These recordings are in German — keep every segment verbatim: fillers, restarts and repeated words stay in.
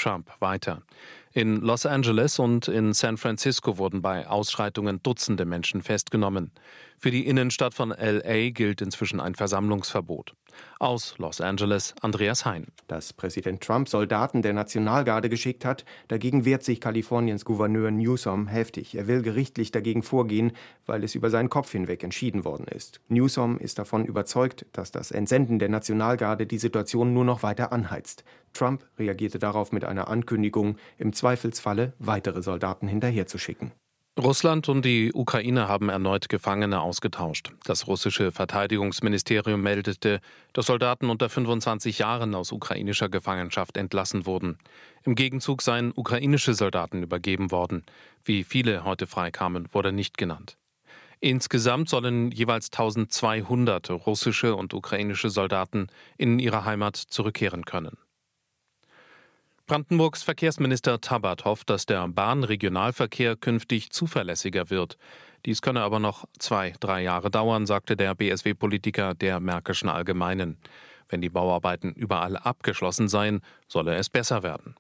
Trump weiter. In Los Angeles und in San Francisco wurden bei Ausschreitungen Dutzende Menschen festgenommen. Für die Innenstadt von L A gilt inzwischen ein Versammlungsverbot. Aus Los Angeles, Andreas Hein. Dass Präsident Trump Soldaten der Nationalgarde geschickt hat, dagegen wehrt sich Kaliforniens Gouverneur Newsom heftig. Er will gerichtlich dagegen vorgehen, weil es über seinen Kopf hinweg entschieden worden ist. Newsom ist davon überzeugt, dass das Entsenden der Nationalgarde die Situation nur noch weiter anheizt. Trump reagierte darauf mit einer Ankündigung, im Zweifelsfalle weitere Soldaten hinterherzuschicken. Russland und die Ukraine haben erneut Gefangene ausgetauscht. Das russische Verteidigungsministerium meldete, dass Soldaten unter fünfundzwanzig Jahren aus ukrainischer Gefangenschaft entlassen wurden. Im Gegenzug seien ukrainische Soldaten übergeben worden. Wie viele heute freikamen, wurde nicht genannt. Insgesamt sollen jeweils eintausendzweihundert russische und ukrainische Soldaten in ihre Heimat zurückkehren können. Brandenburgs Verkehrsminister Tabbert hofft, dass der Bahnregionalverkehr künftig zuverlässiger wird. Dies könne aber noch zwei, drei Jahre dauern, sagte der B S W-Politiker der Märkischen Allgemeinen. Wenn die Bauarbeiten überall abgeschlossen seien, solle es besser werden.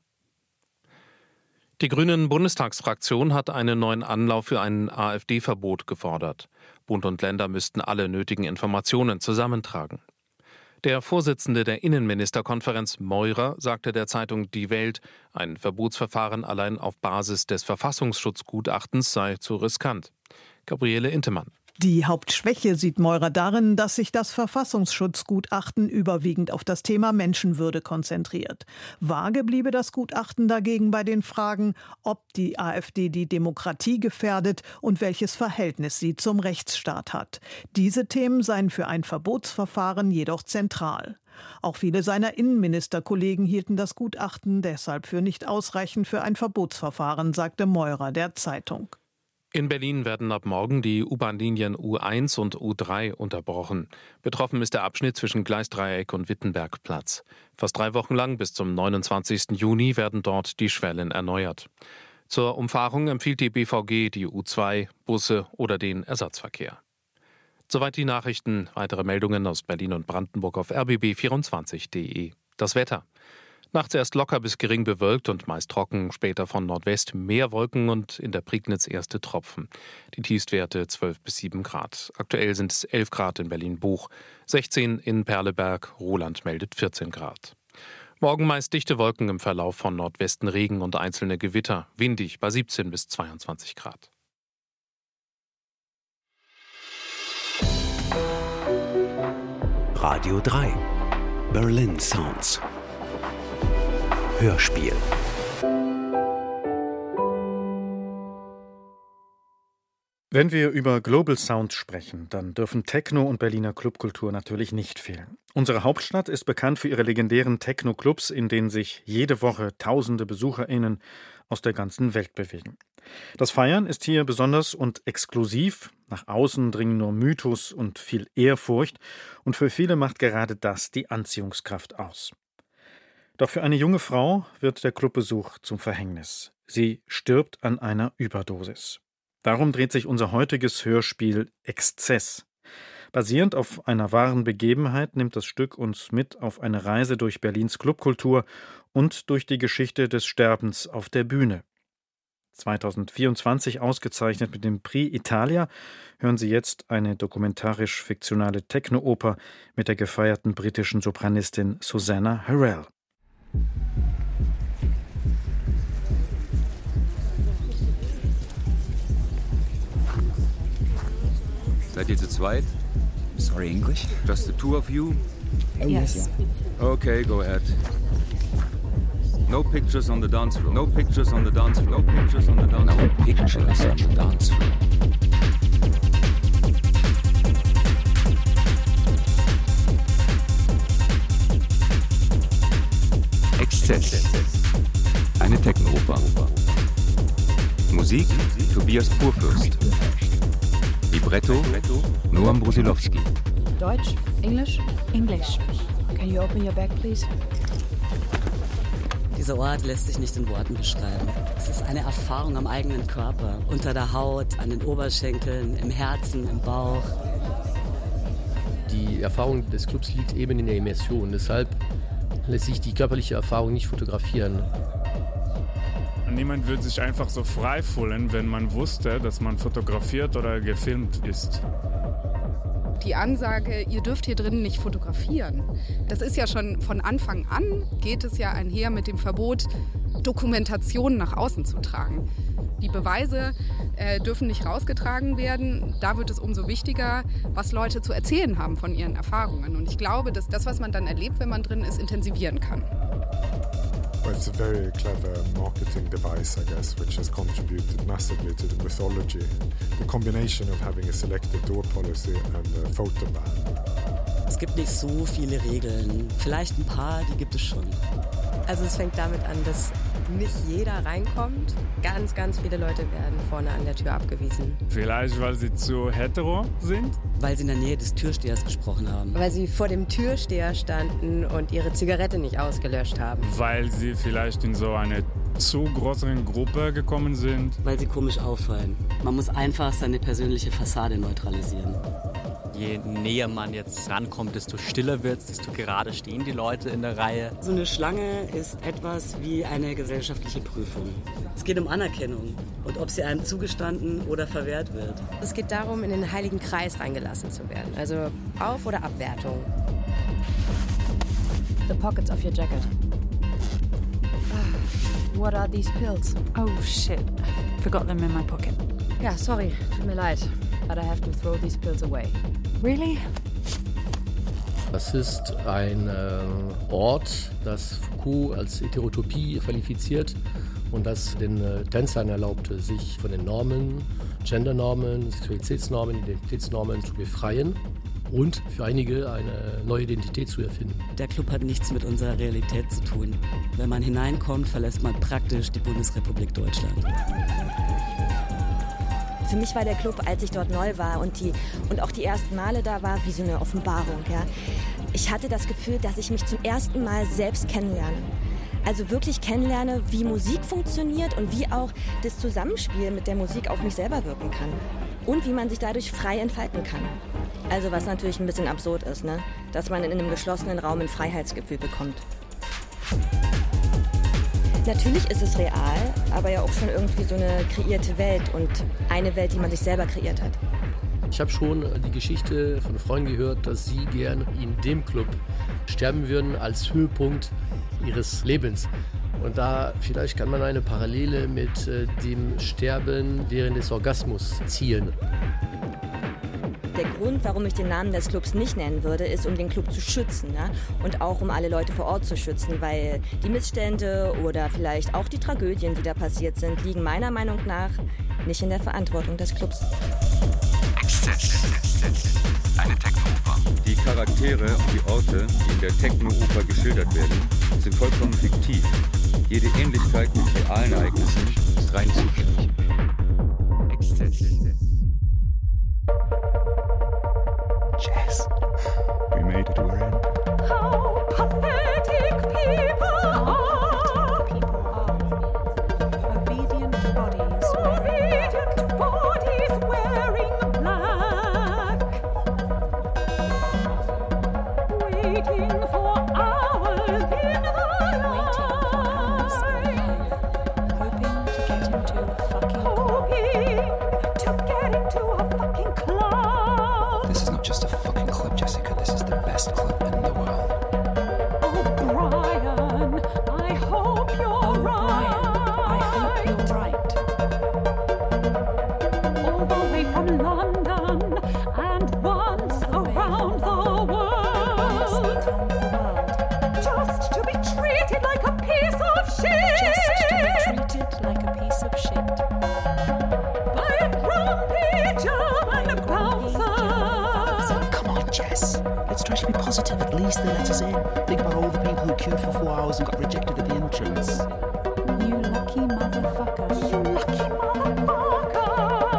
Die Grünen-Bundestagsfraktion hat einen neuen Anlauf für ein AfD-Verbot gefordert. Bund und Länder müssten alle nötigen Informationen zusammentragen. Der Vorsitzende der Innenministerkonferenz Meurer sagte der Zeitung Die Welt, ein Verbotsverfahren allein auf Basis des Verfassungsschutzgutachtens sei zu riskant. Gabriele Intemann. Die Hauptschwäche sieht Meurer darin, dass sich das Verfassungsschutzgutachten überwiegend auf das Thema Menschenwürde konzentriert. Vage bliebe das Gutachten dagegen bei den Fragen, ob die AfD die Demokratie gefährdet und welches Verhältnis sie zum Rechtsstaat hat. Diese Themen seien für ein Verbotsverfahren jedoch zentral. Auch viele seiner Innenministerkollegen hielten das Gutachten deshalb für nicht ausreichend für ein Verbotsverfahren, sagte Meurer der Zeitung. In Berlin werden ab morgen die U-Bahn-Linien U eins und U drei unterbrochen. Betroffen ist der Abschnitt zwischen Gleisdreieck und Wittenbergplatz. Fast drei Wochen lang bis zum neunundzwanzigsten Juni werden dort die Schwellen erneuert. Zur Umfahrung empfiehlt die B V G die U zwei, Busse oder den Ersatzverkehr. Soweit die Nachrichten. Weitere Meldungen aus Berlin und Brandenburg auf r b b vierundzwanzig punkt d e. Das Wetter. Nachts erst locker bis gering bewölkt und meist trocken, später von Nordwest mehr Wolken und in der Prignitz erste Tropfen. Die Tiefstwerte zwölf bis sieben Grad. Aktuell sind es elf Grad in Berlin-Buch, sechzehn in Perleberg, Roland meldet vierzehn Grad. Morgen meist dichte Wolken im Verlauf von Nordwesten Regen und einzelne Gewitter, windig bei siebzehn bis zweiundzwanzig Grad. Radio drei Berlin Sounds Hörspiel. Wenn wir über Global Sound sprechen, dann dürfen Techno und Berliner Clubkultur natürlich nicht fehlen. Unsere Hauptstadt ist bekannt für ihre legendären Techno-Clubs, in denen sich jede Woche tausende BesucherInnen aus der ganzen Welt bewegen. Das Feiern ist hier besonders und exklusiv. Nach außen dringen nur Mythos und viel Ehrfurcht. Und für viele macht gerade das die Anziehungskraft aus. Doch für eine junge Frau wird der Clubbesuch zum Verhängnis. Sie stirbt an einer Überdosis. Darum dreht sich unser heutiges Hörspiel Exzess. Basierend auf einer wahren Begebenheit nimmt das Stück uns mit auf eine Reise durch Berlins Clubkultur und durch die Geschichte des Sterbens auf der Bühne. zweitausendvierundzwanzig ausgezeichnet mit dem Prix Italia, hören Sie jetzt eine dokumentarisch-fiktionale Techno-Oper mit der gefeierten britischen Sopranistin Susanna Harrell. Seid ihr zu zweit? Sorry, English? Just the two of you? Oh, yes. Okay, go ahead. No pictures on the dance floor. No pictures on the dance floor. No pictures on the dance floor. No pictures on the dance floor. Exzess. Eine Techno-Oper. Musik Tobias Kurfürst. Libretto Noam Brusilowski. Deutsch, English, English. Can you open your bag, please? Dieser Ort lässt sich nicht in Worten beschreiben. Es ist eine Erfahrung am eigenen Körper, unter der Haut, an den Oberschenkeln, im Herzen, im Bauch. Die Erfahrung des Clubs liegt eben in der Immersion. Deshalb lässt sich die körperliche Erfahrung nicht fotografieren. Niemand würde sich einfach so frei fühlen, wenn man wusste, dass man fotografiert oder gefilmt ist. Die Ansage, ihr dürft hier drinnen nicht fotografieren, das ist ja schon von Anfang an, geht es ja einher mit dem Verbot, Dokumentation nach außen zu tragen. Die Beweise äh, dürfen nicht rausgetragen werden. Da wird es umso wichtiger, was Leute zu erzählen haben von ihren Erfahrungen. Und ich glaube, dass das, was man dann erlebt, wenn man drin ist, intensivieren kann. Well, it's a very clever marketing device, I guess, which has contributed massively to the mythology. The combination of having a selective door policy and a photo ban. Es gibt nicht so viele Regeln. Vielleicht ein paar, die gibt es schon. Also es fängt damit an, dass nicht jeder reinkommt. Ganz, ganz viele Leute werden vorne an der Tür abgewiesen. Vielleicht, weil sie zu hetero sind? Weil sie in der Nähe des Türstehers gesprochen haben. Weil sie vor dem Türsteher standen und ihre Zigarette nicht ausgelöscht haben. Weil sie vielleicht in so eine zu größeren Gruppe gekommen sind. Weil sie komisch auffallen. Man muss einfach seine persönliche Fassade neutralisieren. Je näher man jetzt rankommt, desto stiller wird es, desto gerade stehen die Leute in der Reihe. So eine Schlange ist etwas wie eine gesellschaftliche Prüfung. Es geht um Anerkennung und ob sie einem zugestanden oder verwehrt wird. Es geht darum, in den heiligen Kreis reingelassen zu werden, also Auf- oder Abwertung. The pockets of your jacket. What are these pills? Oh shit, I forgot them in my pocket. Ja, sorry, tut mir leid, but I have to throw these pills away. Really? Das ist ein äh, Ort, das Foucault als Heterotopie qualifiziert und das den äh, Tänzern erlaubte, sich von den Normen, Gendernormen, Sexualitätsnormen, Identitätsnormen zu befreien und für einige eine neue Identität zu erfinden. Der Club hat nichts mit unserer Realität zu tun. Wenn man hineinkommt, verlässt man praktisch die Bundesrepublik Deutschland. Für mich war der Club, als ich dort neu war und, die, und auch die ersten Male da war, wie so eine Offenbarung. Ja. Ich hatte das Gefühl, dass ich mich zum ersten Mal selbst kennenlerne. Also wirklich kennenlerne, wie Musik funktioniert und wie auch das Zusammenspiel mit der Musik auf mich selber wirken kann. Und wie man sich dadurch frei entfalten kann. Also was natürlich ein bisschen absurd ist, ne? Dass man in einem geschlossenen Raum ein Freiheitsgefühl bekommt. Natürlich ist es real, aber ja auch schon irgendwie so eine kreierte Welt und eine Welt, die man sich selber kreiert hat. Ich habe schon die Geschichte von Freunden gehört, dass sie gern in dem Club sterben würden als Höhepunkt ihres Lebens. Und da vielleicht kann man eine Parallele mit dem Sterben während des Orgasmus ziehen. Der Grund, warum ich den Namen des Clubs nicht nennen würde, ist, um den Club zu schützen, ja? Und auch um alle Leute vor Ort zu schützen, weil die Missstände oder vielleicht auch die Tragödien, die da passiert sind, liegen meiner Meinung nach nicht in der Verantwortung des Clubs. Eine Techno-Oper. Die Charaktere und die Orte, die in der Techno-Oper geschildert werden, sind vollkommen fiktiv. Jede Ähnlichkeit mit realen Ereignissen ist rein zufällig. Jess, we made it to our end. How pathetic people are! People are obedient bodies, obedient bodies wearing black, waiting for hours in the line, hoping to get into a fucking hoping to get into a fucking club. This is not just a fucking club, Jessica. This is the best club in the world. Oh, Brian, I hope you're oh, right. Brian, I hope you're right. All the way from London and once around the world. Just to be treated like a piece of shit. Just to be treated like a piece of shit. By a grumpy German bouncer. Come on, Jess. Let's try to be positive. At least they let us in. Think about all the people who queued for four hours and got rejected at the entrance. You lucky motherfucker. You lucky motherfucker.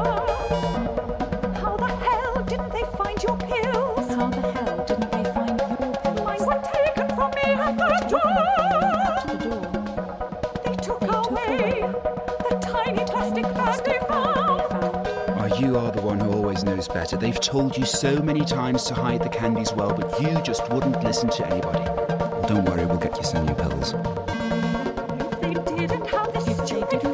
How the hell didn't they find your pills? How the hell didn't they find your pills? Mine were taken from me at the door. They took away the tiny plastic bag they found. Oh, you are the one who always knows better. They've told you so many times to hide the candies well, but you just wouldn't listen to anybody. Well, don't worry, we'll get you some new pills. If they didn't have this stupid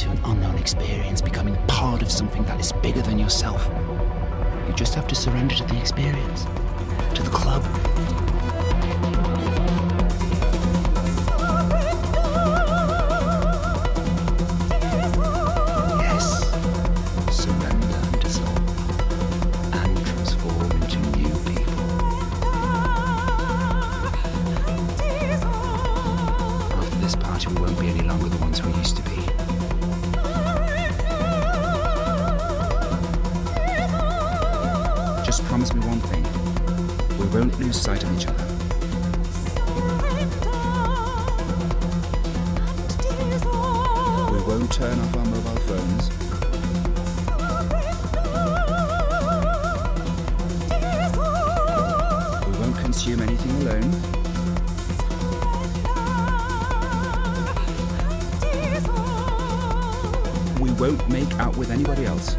into an unknown experience, becoming part of something that is bigger than yourself. You just have to surrender to the experience, to the club. Yes, surrender and dissolve, and transform into new people. After this party, we won't be any longer the ones we used to be. Just promise me one thing. We won't lose sight of each other. We won't turn off our mobile phones. We won't consume anything alone. We won't make out with anybody else.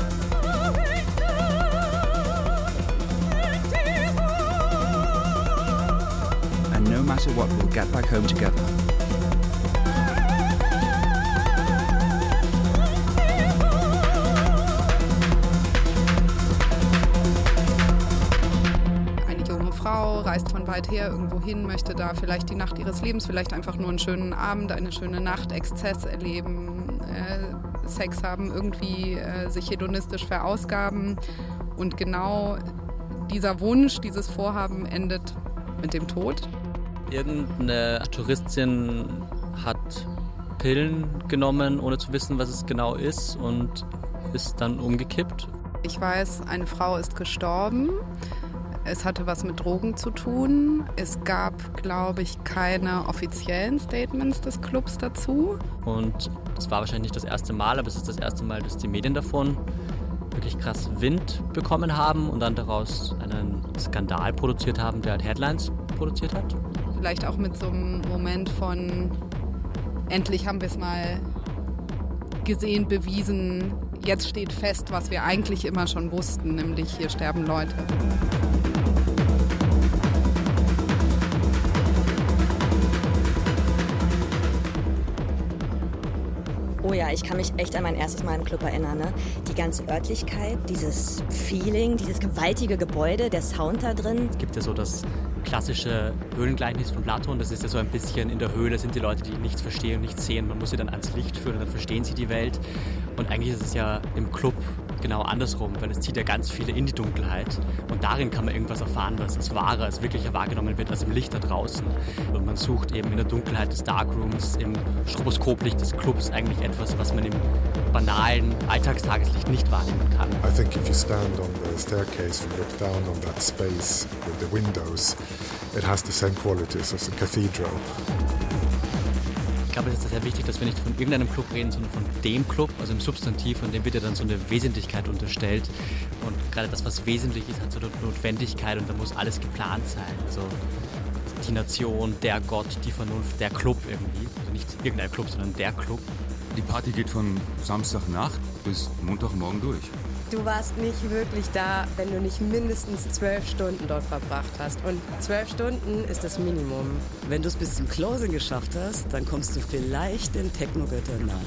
No matter what, we'll get back home together. Eine junge Frau reist von weit her irgendwo hin, möchte da vielleicht die Nacht ihres Lebens, vielleicht einfach nur einen schönen Abend, eine schöne Nacht, Exzess erleben, äh, Sex haben, irgendwie äh, sich hedonistisch verausgaben. Und genau dieser Wunsch, dieses Vorhaben endet mit dem Tod. Irgendeine Touristin hat Pillen genommen, ohne zu wissen, was es genau ist, und ist dann umgekippt. Ich weiß, eine Frau ist gestorben. Es hatte was mit Drogen zu tun. Es gab, glaube ich, keine offiziellen Statements des Clubs dazu. Und das war wahrscheinlich nicht das erste Mal, aber es ist das erste Mal, dass die Medien davon wirklich krass Wind bekommen haben und dann daraus einen Skandal produziert haben, der halt Headlines produziert hat. Vielleicht auch mit so einem Moment von, endlich haben wir es mal gesehen, bewiesen, jetzt steht fest, was wir eigentlich immer schon wussten, nämlich hier sterben Leute. Oh ja, ich kann mich echt an mein erstes Mal im Club erinnern. Ne? Die ganze Örtlichkeit, dieses Feeling, dieses gewaltige Gebäude, der Sound da drin. Es gibt ja so das klassische Höhlengleichnis von Platon. Das ist ja so ein bisschen, in der Höhle sind die Leute, die nichts verstehen und nichts sehen. Man muss sie dann ans Licht führen und dann verstehen sie die Welt. Und eigentlich ist es ja im Club genau andersrum, weil es zieht ja ganz viele in die Dunkelheit. Und darin kann man irgendwas erfahren, was als wahrer, als wirklicher wahrgenommen wird, als im Licht da draußen. Und man sucht eben in der Dunkelheit des Darkrooms, im Stroboskoplicht des Clubs eigentlich etwas, was man im banalen Alltagstageslicht nicht wahrnehmen kann. I think if you stand on the staircase and look down on that space with the windows, it has the same qualities as a cathedral. Ich glaube, es ist sehr wichtig, dass wir nicht von irgendeinem Club reden, sondern von dem Club, also im Substantiv, und dem wird ja dann so eine Wesentlichkeit unterstellt. Und gerade das, was wesentlich ist, hat so eine Notwendigkeit, und da muss alles geplant sein. Also die Nation, der Gott, die Vernunft, der Club irgendwie. Also nicht irgendein Club, sondern der Club. Die Party geht von Samstagnacht bis Montagmorgen durch. Du warst nicht wirklich da, wenn du nicht mindestens zwölf Stunden dort verbracht hast. Und zwölf Stunden ist das Minimum. Wenn du es bis zum Closing geschafft hast, dann kommst du vielleicht den Techno-Göttern nahe.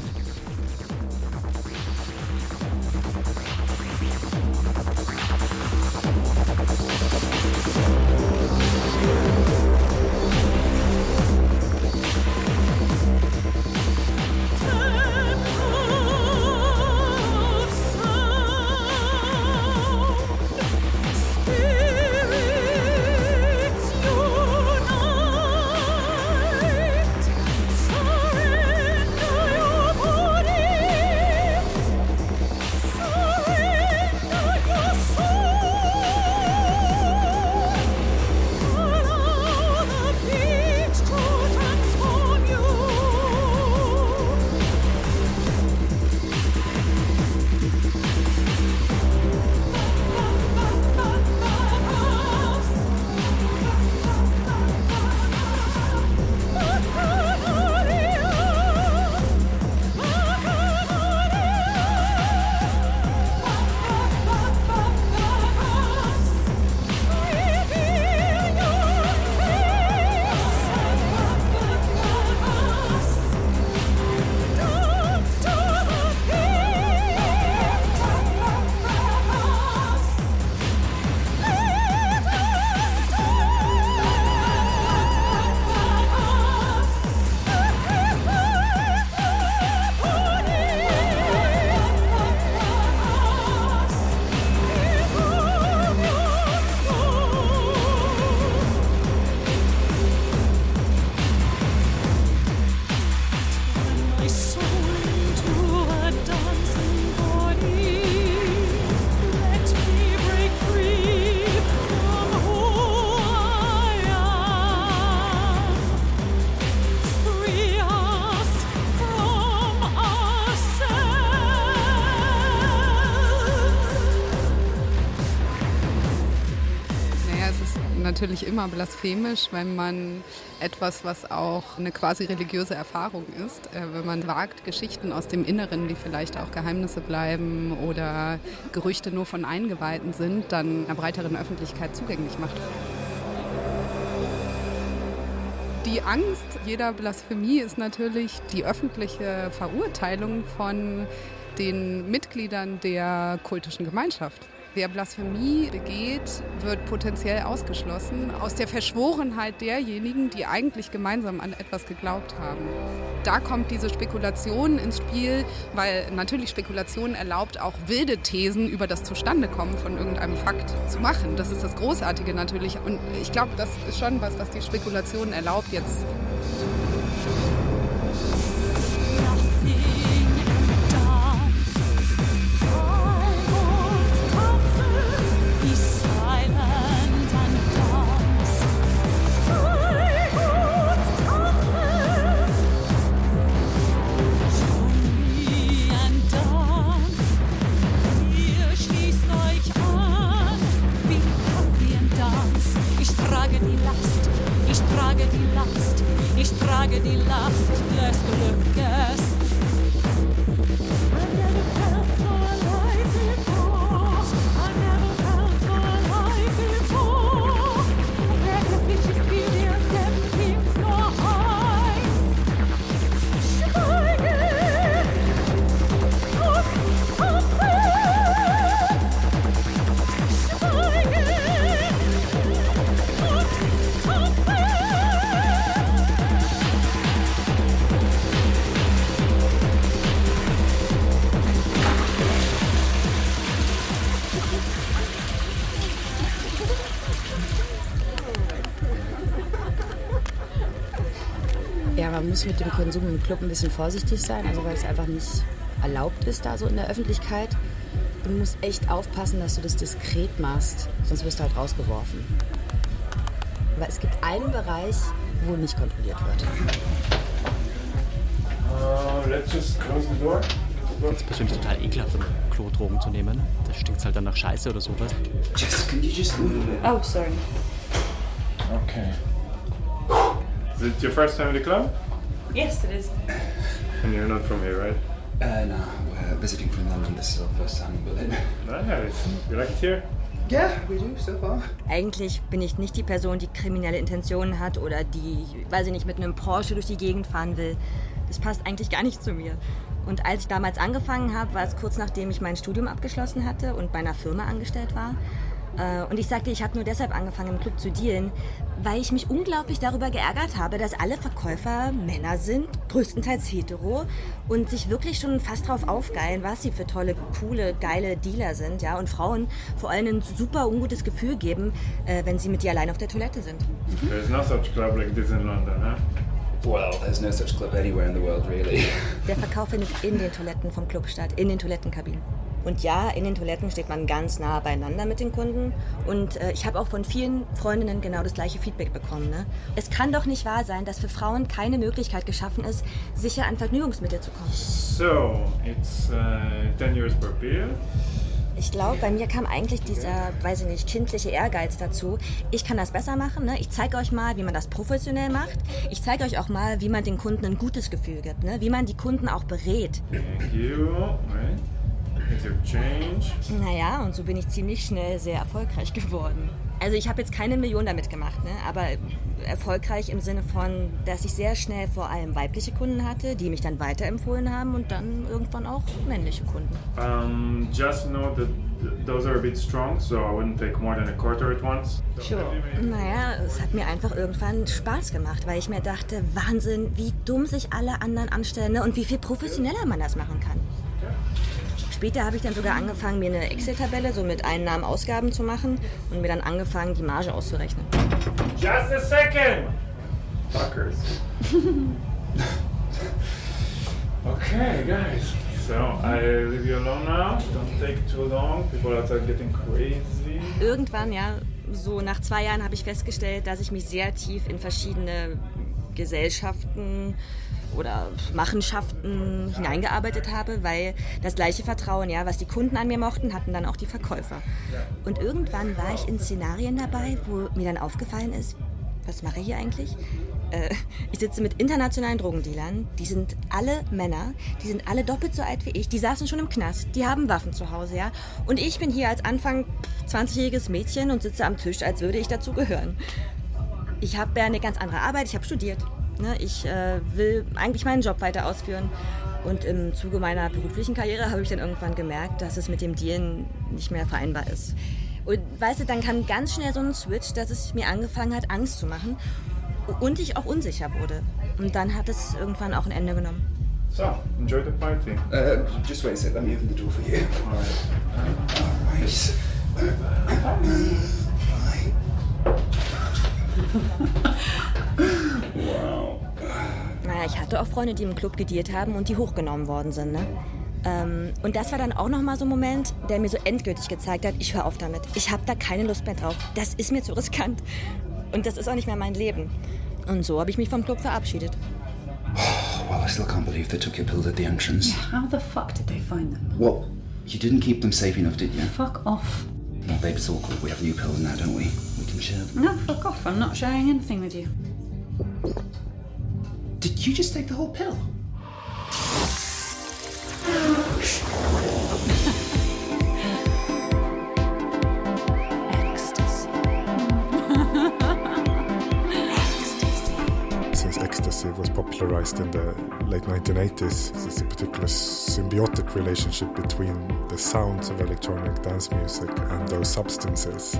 Surrender your voice. natürlich immer blasphemisch, wenn man etwas, was auch eine quasi religiöse Erfahrung ist, äh, wenn man wagt, Geschichten aus dem Inneren, die vielleicht auch Geheimnisse bleiben oder Gerüchte nur von Eingeweihten sind, dann einer breiteren Öffentlichkeit zugänglich macht. Die Angst jeder Blasphemie ist natürlich die öffentliche Verurteilung von den Mitgliedern der kultischen Gemeinschaft. Wer Blasphemie begeht, wird potenziell ausgeschlossen aus der Verschworenheit derjenigen, die eigentlich gemeinsam an etwas geglaubt haben. Da kommt diese Spekulation ins Spiel, weil natürlich Spekulation erlaubt, auch wilde Thesen über das Zustandekommen von irgendeinem Fakt zu machen. Das ist das Großartige natürlich. Und ich glaube, das ist schon was, was die Spekulation erlaubt jetzt. Ja, man muss mit dem Konsum im Club ein bisschen vorsichtig sein, also weil es einfach nicht erlaubt ist da so in der Öffentlichkeit. Du musst echt aufpassen, dass du das diskret machst, sonst wirst du halt rausgeworfen. Aber es gibt einen Bereich, wo nicht kontrolliert wird. Uh, let's just close the door. Ich finde es persönlich total ekelhaft, im Klo Drogen zu nehmen. Da stinkt halt dann nach Scheiße oder sowas. Jess, can you just move a bit? Oh, sorry. Okay. Is it your first time in the club? Yes, it is. And you're not from here, right? Uh, no, we're visiting from London. This is our first time in Berlin. Nice. You like it here? Yeah, we do so far. Eigentlich bin ich nicht die Person, die kriminelle Intentionen hat oder die, weiß ich nicht, mit einem Porsche durch die Gegend fahren will. Das passt eigentlich gar nicht zu mir. Und als ich damals angefangen habe, war es kurz nachdem ich mein Studium abgeschlossen hatte und bei einer Firma angestellt war. Und ich sagte, ich habe nur deshalb angefangen, im Club zu dealen, weil ich mich unglaublich darüber geärgert habe, dass alle Verkäufer Männer sind, größtenteils hetero, und sich wirklich schon fast drauf aufgeilen, was sie für tolle, coole, geile Dealer sind, ja, und Frauen vor allem ein super ungutes Gefühl geben, äh, wenn sie mit dir allein auf der Toilette sind. Mhm. There's no such club like this in London, huh? Well, there's no such club anywhere in the world, really. Der Verkauf findet in den Toiletten vom Club statt, in den Toilettenkabinen. Und ja, in den Toiletten steht man ganz nah beieinander mit den Kunden. Und äh, ich habe auch von vielen Freundinnen genau das gleiche Feedback bekommen. Ne? Es kann doch nicht wahr sein, dass für Frauen keine Möglichkeit geschaffen ist, sicher an Vergnügungsmittel zu kommen. So, it's uh, ten years per beer. Ich glaube, bei mir kam eigentlich dieser, weiß ich nicht, kindliche Ehrgeiz dazu. Ich kann das besser machen. Ne? Ich zeige euch mal, wie man das professionell macht. Ich zeige euch auch mal, wie man den Kunden ein gutes Gefühl gibt. Ne? Wie man die Kunden auch berät. Thank you. Right. Naja, und so bin ich ziemlich schnell sehr erfolgreich geworden. Also ich habe jetzt keine Million damit gemacht, ne? Aber erfolgreich im Sinne von, dass ich sehr schnell vor allem weibliche Kunden hatte, die mich dann weiterempfohlen haben und dann irgendwann auch männliche Kunden. Um, just know that those are a bit strong, so I wouldn't take more than a quarter at once. Sure. Naja, es hat mir einfach irgendwann Spaß gemacht, weil ich mir dachte, Wahnsinn, wie dumm sich alle anderen anstellen, ne? Und wie viel professioneller man das machen kann. Später habe ich dann sogar angefangen, mir eine Excel-Tabelle so mit Einnahmen, Ausgaben zu machen und mir dann angefangen, die Marge auszurechnen. Just a second! Fuckers. Okay, guys. So, I leave you alone now. Don't take too long. People outside getting crazy. Irgendwann, ja, so nach zwei Jahren habe ich festgestellt, dass ich mich sehr tief in verschiedene Gesellschaften oder Machenschaften hineingearbeitet habe, weil das gleiche Vertrauen, ja, was die Kunden an mir mochten, hatten dann auch die Verkäufer. Und irgendwann war ich in Szenarien dabei, wo mir dann aufgefallen ist, was mache ich hier eigentlich? Äh, ich sitze mit internationalen Drogendealern, die sind alle Männer, die sind alle doppelt so alt wie ich, die saßen schon im Knast, die haben Waffen zu Hause, ja. Und ich bin hier als Anfang zwanzigjähriges Mädchen und sitze am Tisch, als würde ich dazu gehören. Ich habe ja eine ganz andere Arbeit, ich habe studiert. Ne? Ich äh, will eigentlich meinen Job weiter ausführen. Und im Zuge meiner beruflichen Karriere habe ich dann irgendwann gemerkt, dass es mit dem Dealen nicht mehr vereinbar ist. Und weißt du, dann kam ganz schnell so ein Switch, dass es mir angefangen hat, Angst zu machen. Und ich auch unsicher wurde. Und dann hat es irgendwann auch ein Ende genommen. So, enjoy the party. Uh, just wait a sec, let me open the door for you. All right. Oh, nice. Wow. Naja, ich hatte auch Freunde, die im Club gedealt haben und die hochgenommen worden sind, ne? Ähm, und das war dann auch nochmal so ein Moment, der mir so endgültig gezeigt hat, ich höre auf damit. Ich habe da keine Lust mehr drauf. Das ist mir zu riskant. Und das ist auch nicht mehr mein Leben. Und so habe ich mich vom Club verabschiedet. Oh, well, I still can't believe they took your pills at the entrance. Yeah, how the fuck did they find them? What? You didn't keep them safe enough, did you? Fuck off. No, babe, it's awkward. We have new pills now, don't we? We can share them. No, fuck off. I'm not sharing anything with you. Did you just take the whole pill? Since ecstasy was popularized in the late nineteen eighties, there's a particular symbiotic relationship between the sounds of electronic dance music and those substances.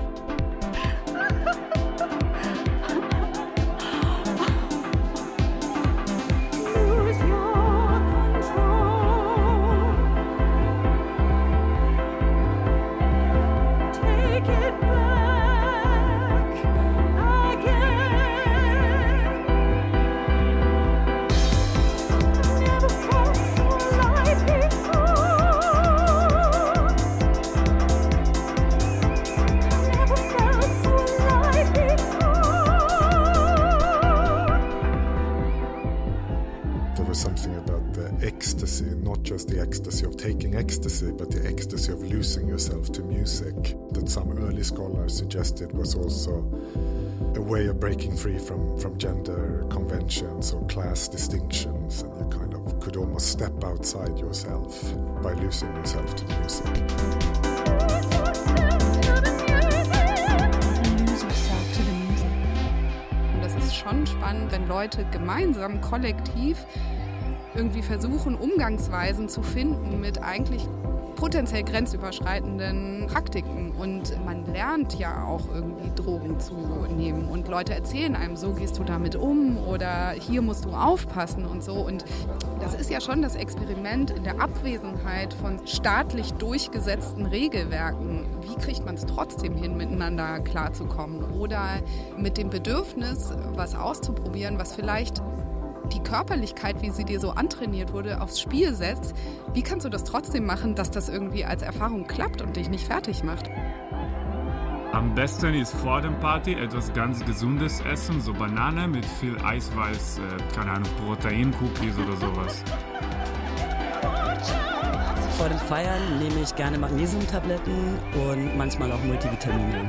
But the ecstasy of losing yourself to music that some early scholars suggested was also a way of breaking free from, from gender conventions or class distinctions, and you kind of could almost step outside yourself by losing yourself to the music. Das ist schon spannend, wenn Leute gemeinsam, kollektiv irgendwie versuchen, Umgangsweisen zu finden mit eigentlich potenziell grenzüberschreitenden Praktiken. Und man lernt ja auch irgendwie Drogen zu nehmen. Und Leute erzählen einem, so gehst du damit um oder hier musst du aufpassen und so. Und das ist ja schon das Experiment in der Abwesenheit von staatlich durchgesetzten Regelwerken. Wie kriegt man es trotzdem hin, miteinander klarzukommen? Oder mit dem Bedürfnis, was auszuprobieren, was vielleicht die Körperlichkeit, wie sie dir so antrainiert wurde, aufs Spiel setzt. Wie kannst du das trotzdem machen, dass das irgendwie als Erfahrung klappt und dich nicht fertig macht? Am besten ist vor dem Party etwas ganz Gesundes essen, so Banane mit viel Eiweiß, äh, keine Ahnung, Protein-Cookies oder sowas. Vor dem Feiern nehme ich gerne Magnesiumtabletten und manchmal auch Multivitamine.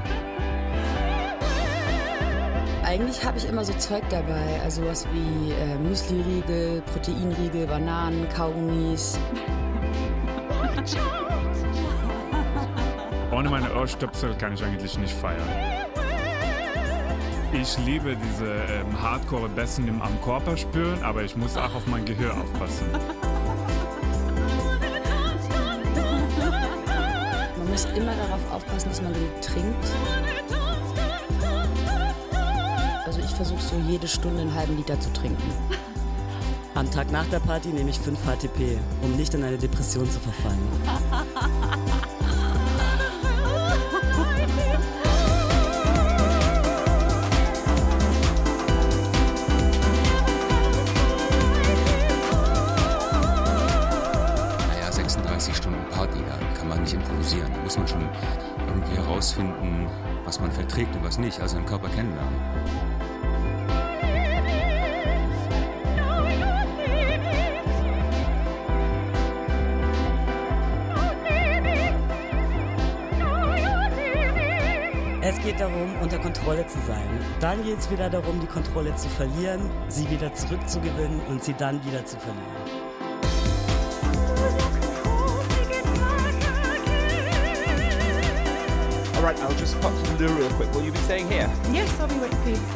Eigentlich habe ich immer so Zeug dabei, also was wie äh, Müsli-Riegel, Proteinriegel, Bananen, Kaugummis. Ohne meine Ohrstöpsel kann ich eigentlich nicht feiern. Ich liebe diese ähm, Hardcore-Bässen am Körper spüren, aber ich muss auch auf mein Gehör aufpassen. Man muss immer darauf aufpassen, dass man genug trinkt. Also ich versuche so jede Stunde einen halben Liter zu trinken. Am Tag nach der Party nehme ich fünf H T P, um nicht in eine Depression zu verfallen. Naja, sechsunddreißig Stunden Party, da kann man nicht improvisieren. Da muss man schon irgendwie herausfinden, was man verträgt und was nicht, also den Körper kennenlernen. Es geht darum, unter Kontrolle zu sein. Dann geht es wieder darum, die Kontrolle zu verlieren, sie wieder zurückzugewinnen und sie dann wieder zu verlieren. All right, I'll just pop to the loo real quick. Will you be staying here? Yes, I'll be waiting for you.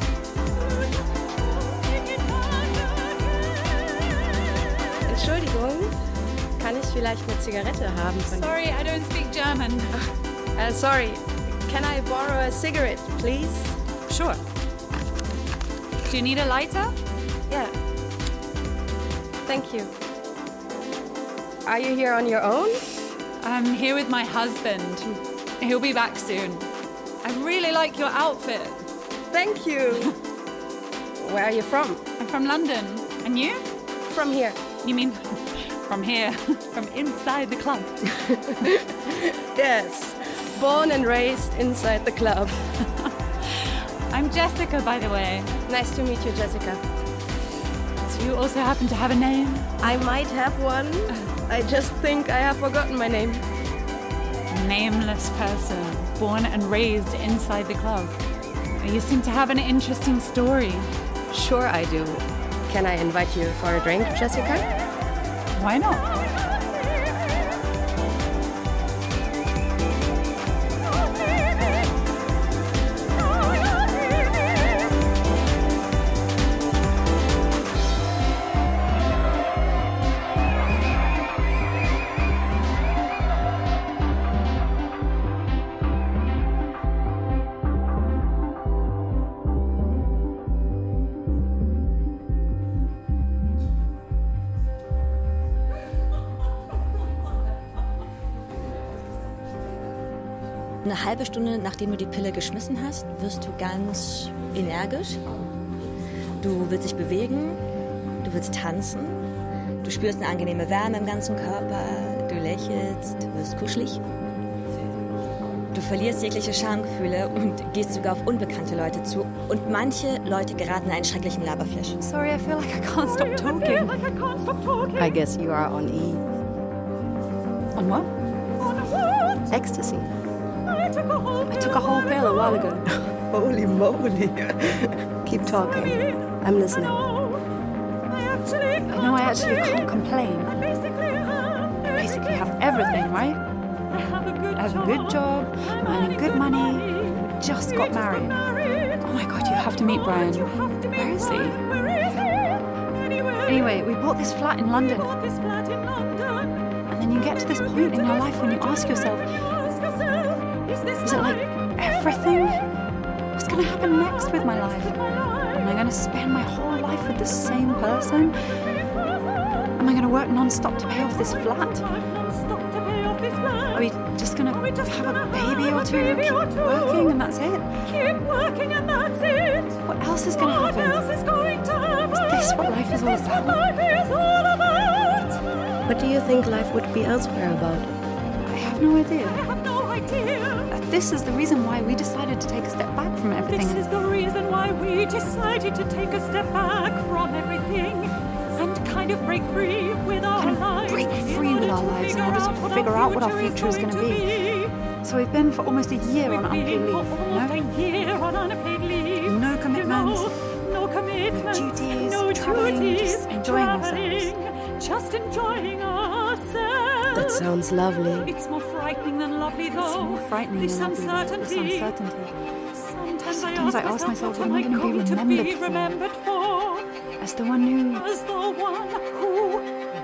Entschuldigung, kann ich vielleicht eine Zigarette haben? Von Sorry, I don't speak German. Uh, sorry, can I borrow a cigarette, please? Sure. Do you need a lighter? Yeah. Thank you. Are you here on your own? I'm here with my husband. He'll be back soon. I really like your outfit. Thank you. Where are you from? I'm from London. And you? From here. You mean from here? From inside the club? Yes. Born and raised inside the club. I'm Jessica, by the way. Nice to meet you, Jessica. Do you also happen to have a name? I might have one. I just think I have forgotten my name. Nameless person, born and raised inside the club. You seem to have an interesting story. Sure I do. Can I invite you for a drink, Jessica? Why not? Eine halbe Stunde, nachdem du die Pille geschmissen hast, wirst du ganz energisch. Du willst dich bewegen, du willst tanzen, du spürst eine angenehme Wärme im ganzen Körper, du lächelst, wirst kuschelig. Du verlierst jegliche Schamgefühle und gehst sogar auf unbekannte Leute zu. Und manche Leute geraten in einen schrecklichen Laberflash. Sorry, I feel like I can't stop talking. I guess you are on E. On what? On what? Ecstasy. I took a whole pill, I took a whole pill a while ago. Holy moly. Keep talking. I'm listening. I actually I know I actually can't complain. I basically have, I basically have everything, right? I have a good, I have a good job, I'm earning good money, just got married. Oh my god, you have to meet Brian. Where is he? Anyway, we bought this flat in London. And then you get to this point in your life when you ask yourself, is it like everything? What's going to happen next with my life? Am I going to spend my whole life with the same person? Am I going to work non-stop to pay off this flat? Are we just going to have a baby or two, keep working and that's it? Keep working and that's it. What else is going to happen? What else is going to happen? Is this what life is all about? Life is all about. What do you think life would be elsewhere about? I have no idea. I have no idea. This is the reason why we decided to take a step back from everything. This is the reason why we decided to take a step back from everything and kind of break free with our kind of lives. Break free with our lives in order to figure out what our future is going to be. So we've been for almost a year on unpaid leave. Almost a year on unpaid leave. No commitments. No, no commitments. No duties. No traveling, duties. Just enjoying traveling, ourselves. Just enjoying ourselves. That sounds lovely. It's more frightening than lovely, though. It's more frightening this than uncertainty. This uncertainty. Sometimes, Sometimes I ask myself, what am I going to be remembered, be remembered for? for? As the one who... As the one who...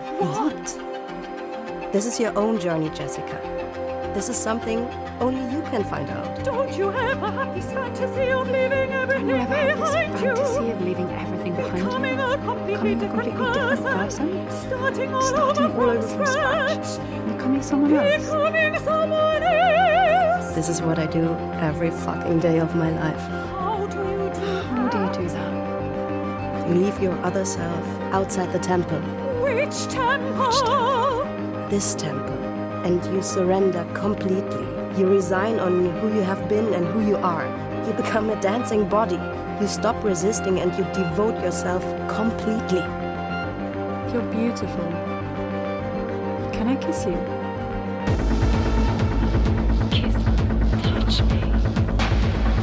What? This is your own journey, Jessica. This is something only you can find out. Don't you ever have this fantasy of leaving everything behind you? Don't you ever have this fantasy of leaving everything behind you? Becoming a completely, different, a completely different person? Starting all, Starting over, all over from scratch? scratch. Becoming someone else? Becoming someone else? This is what I do every fucking day of my life. How do you do that? How do you do that? You leave your other self outside the temple. Which temple? Which temple? This temple. And you surrender completely. You resign on who you have been and who you are. You become a dancing body. You stop resisting and you devote yourself completely. You're beautiful. Can I kiss you? Kiss, touch me.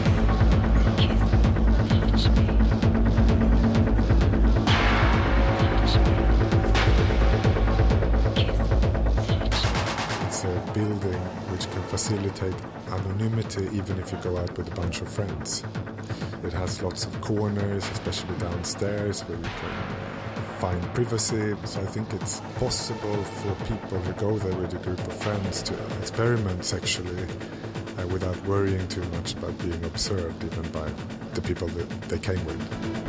it's a building which can facilitate anonymity even if you go out with a bunch of friends. It has lots of corners, especially downstairs, where you can find privacy. So I think it's possible for people who go there with a group of friends to experiment sexually uh, without worrying too much about being observed, even by the people that they came with.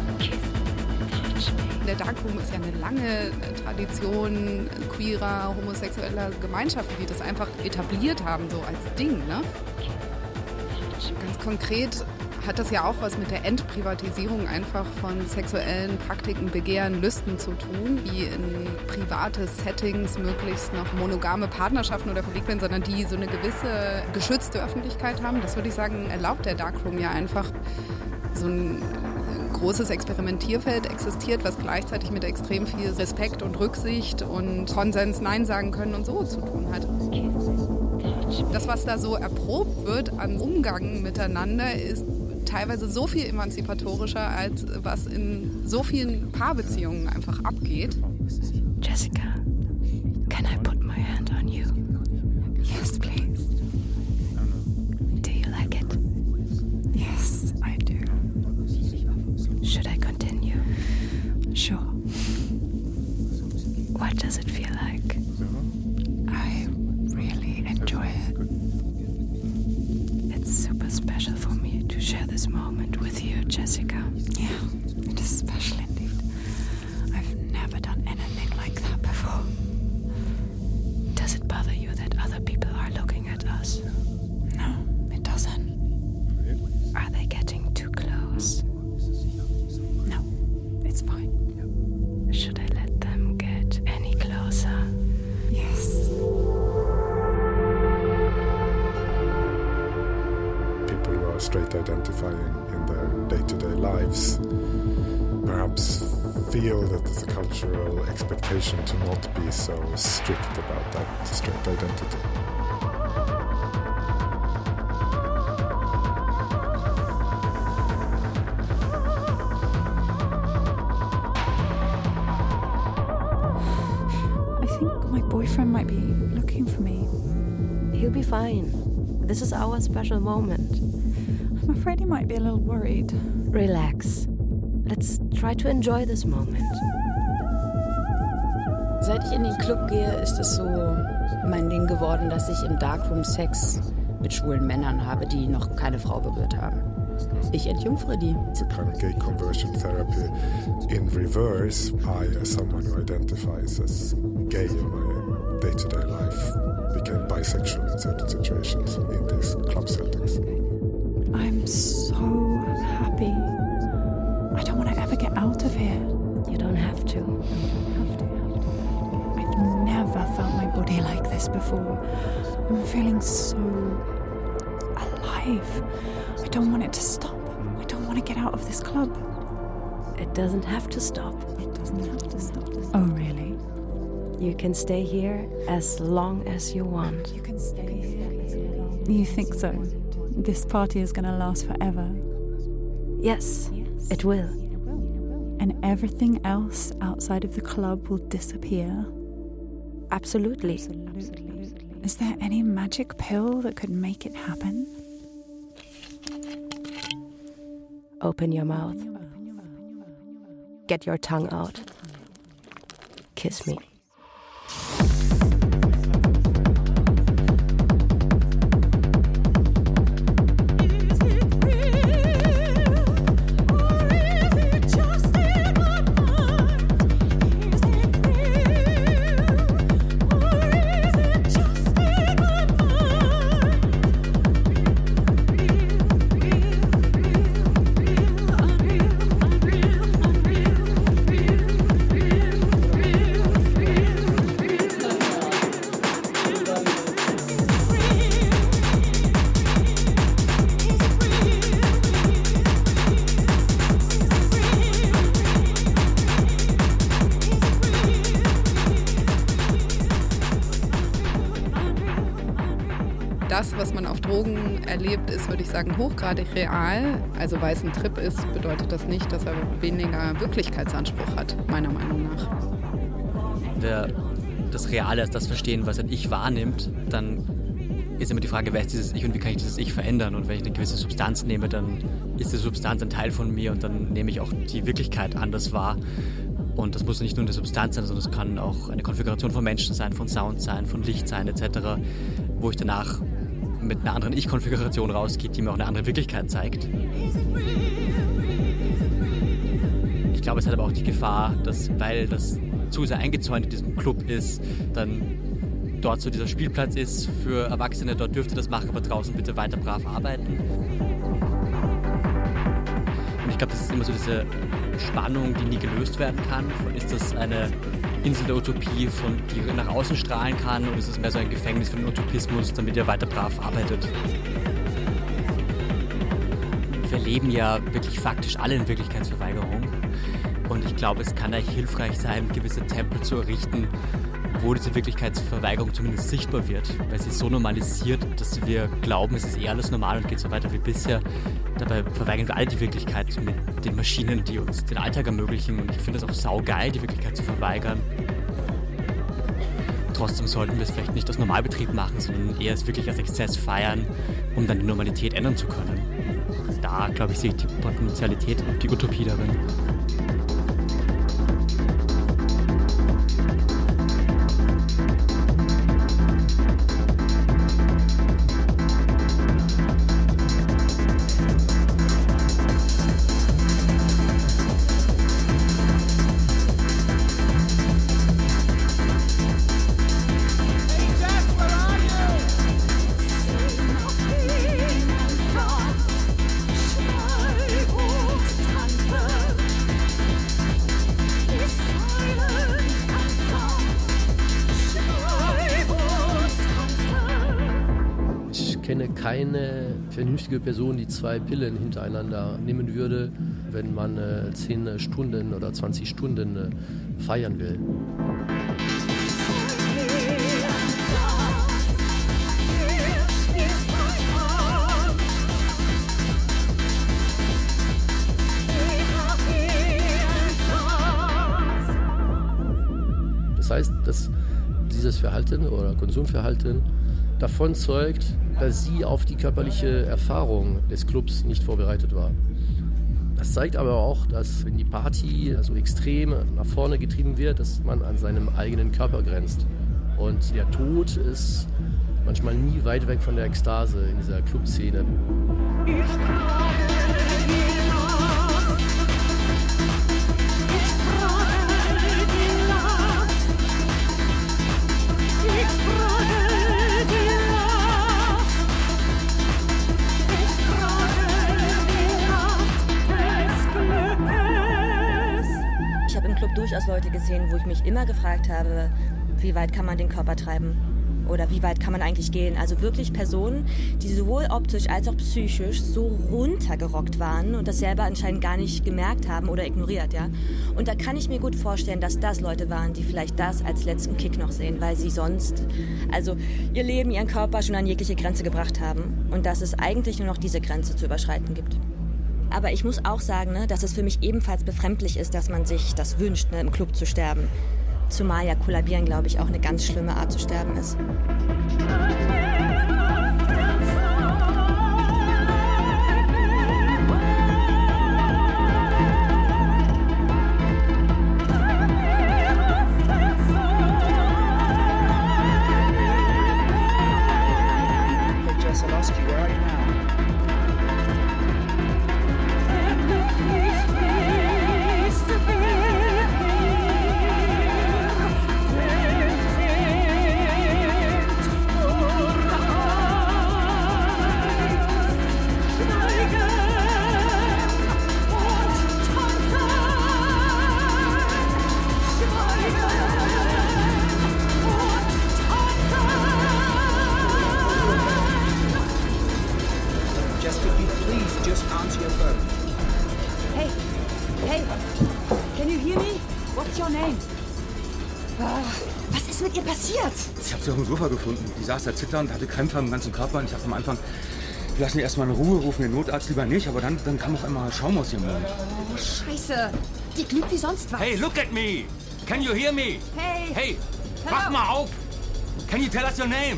Der Darkroom ist ja eine lange Tradition queerer, homosexueller Gemeinschaften, die das einfach etabliert haben, so als Ding, ne? Ganz konkret hat das ja auch was mit der Entprivatisierung einfach von sexuellen Praktiken, Begehren, Lüsten zu tun, die in private Settings möglichst noch monogame Partnerschaften oder verlegt werden, sondern die so eine gewisse geschützte Öffentlichkeit haben. Das würde ich sagen, erlaubt der Darkroom ja einfach. So ein großes Experimentierfeld existiert, was gleichzeitig mit extrem viel Respekt und Rücksicht und Konsens Nein sagen können und so zu tun hat. Das, was da so erprobt wird an Umgang miteinander, ist teilweise so viel emanzipatorischer, als was in so vielen Paarbeziehungen einfach abgeht. Jessica, can I put my hand on you? Yes, please. Do you like it? Yes, I do. Should I continue? Sure. What does it feel like? I really enjoy it. It's super special for me to share this moment with you, Jessica. Yeah, it is special indeed. I've never done anything like that before. Does it bother you that other people are looking at us? No, it doesn't. Are they getting too close? No, it's fine. Should I let them get any closer? Yes. People who are straight identifying in their day-to-day lives perhaps feel that there's a cultural expectation to not be so strict about that straight identity. Boyfriend might be looking for me. He'll be fine. This is our special moment. I'm afraid he might be a little worried. Relax. Let's try to enjoy this moment. Seit ich in den Club gehe, ist es so mein Ding geworden, dass ich im Darkroom Sex mit schwulen Männern habe, die noch keine Frau berührt haben. Ich entjungfere die. It's a kind of gay conversion therapy. In reverse, I, as someone who identifies as gay in my day-to-day life, became bisexual in certain situations in these club settings. I'm so happy. I don't want to ever get out of here. You don't have to. Have to. I've never felt my body like this before. I'm feeling so alive. I don't want it to stop. I don't want to get out of this club. It doesn't have to stop. It doesn't have to stop. Oh, really? You can stay here as long as you want. You can stay here as long. You think so? This party is going to last forever? Yes, yes, it will. And everything else outside of the club will disappear? Absolutely. Absolutely. Is there any magic pill that could make it happen? Open your mouth. Get your tongue out. Kiss me. Das, was man auf Drogen erlebt, ist, würde ich sagen, hochgradig real. Also weil es ein Trip ist, bedeutet das nicht, dass er weniger Wirklichkeitsanspruch hat, meiner Meinung nach. Der das Reale als das verstehen, was ein Ich wahrnimmt, dann ist immer die Frage, wer ist dieses Ich und wie kann ich dieses Ich verändern? Und wenn ich eine gewisse Substanz nehme, dann ist die Substanz ein Teil von mir und dann nehme ich auch die Wirklichkeit anders wahr. Und das muss nicht nur eine Substanz sein, sondern es kann auch eine Konfiguration von Menschen sein, von Sound sein, von Licht sein et cetera, wo ich danach mit einer anderen Ich-Konfiguration rausgehe, die mir auch eine andere Wirklichkeit zeigt. Ich glaube, es hat aber auch die Gefahr, dass, weil das zu sehr eingezäunt in diesem Club ist, dann dort so dieser Spielplatz ist für Erwachsene, dort dürft ihr das machen, aber draußen bitte weiter brav arbeiten. Und ich glaube, das ist immer so diese Spannung, die nie gelöst werden kann. Ist das eine Insel der Utopie, von die nach außen strahlen kann, oder ist es mehr so ein Gefängnis für den Utopismus, damit ihr weiter brav arbeitet? Wir leben ja wirklich faktisch alle in Wirklichkeitsverweigerung. Und ich glaube, es kann eigentlich hilfreich sein, gewisse Tempel zu errichten, wo diese Wirklichkeitsverweigerung zumindest sichtbar wird, weil sie ist so normalisiert, dass wir glauben, es ist eh alles normal und geht so weiter wie bisher. Dabei verweigern wir alle die Wirklichkeit mit den Maschinen, die uns den Alltag ermöglichen. Und ich finde es auch saugeil, die Wirklichkeit zu verweigern. Trotzdem sollten wir es vielleicht nicht als Normalbetrieb machen, sondern eher es wirklich als Exzess feiern, um dann die Normalität ändern zu können. Da, glaube ich, sehe ich die Potentialität und die Utopie darin. Keine vernünftige Person, die zwei Pillen hintereinander nehmen würde, wenn man äh, zehn Stunden oder zwanzig Stunden äh, feiern will. Das heißt, dass dieses Verhalten oder Konsumverhalten davon zeugt, dass sie auf die körperliche Erfahrung des Clubs nicht vorbereitet war. Das zeigt aber auch, dass wenn die Party so extrem nach vorne getrieben wird, dass man an seinem eigenen Körper grenzt. Und der Tod ist manchmal nie weit weg von der Ekstase in dieser Clubszene. Ich habe im Club durchaus Leute gesehen, wo ich mich immer gefragt habe, wie weit kann man den Körper treiben? Oder wie weit kann man eigentlich gehen? Also wirklich Personen, die sowohl optisch als auch psychisch so runtergerockt waren und das selber anscheinend gar nicht gemerkt haben oder ignoriert, ja. Und da kann ich mir gut vorstellen, dass das Leute waren, die vielleicht das als letzten Kick noch sehen, weil sie sonst, also ihr Leben, ihren Körper schon an jegliche Grenze gebracht haben. Und dass es eigentlich nur noch diese Grenze zu überschreiten gibt. Aber ich muss auch sagen, ne, dass es für mich ebenfalls befremdlich ist, dass man sich das wünscht, ne, im Club zu sterben. Zumal ja Kollabieren, glaube ich, auch eine ganz schlimme Art zu sterben ist. Hey Jess, I lost you. Where are you now? Hey, hey, can you hear me? What's your name? Was ist mit ihr passiert? Ich habe sie auf dem Sofa gefunden. Die saß da zitternd, hatte Krämpfe am ganzen Körper. Und ich dachte am Anfang, wir lassen die erstmal in Ruhe, rufen den Notarzt lieber nicht. Aber dann, dann kam auf einmal Schaum aus ihrem Mund. Oh, Scheiße. Die glüht wie sonst was. Hey, look at me. Can you hear me? Hey. Hey, Wach mal auf! Can you tell us your name?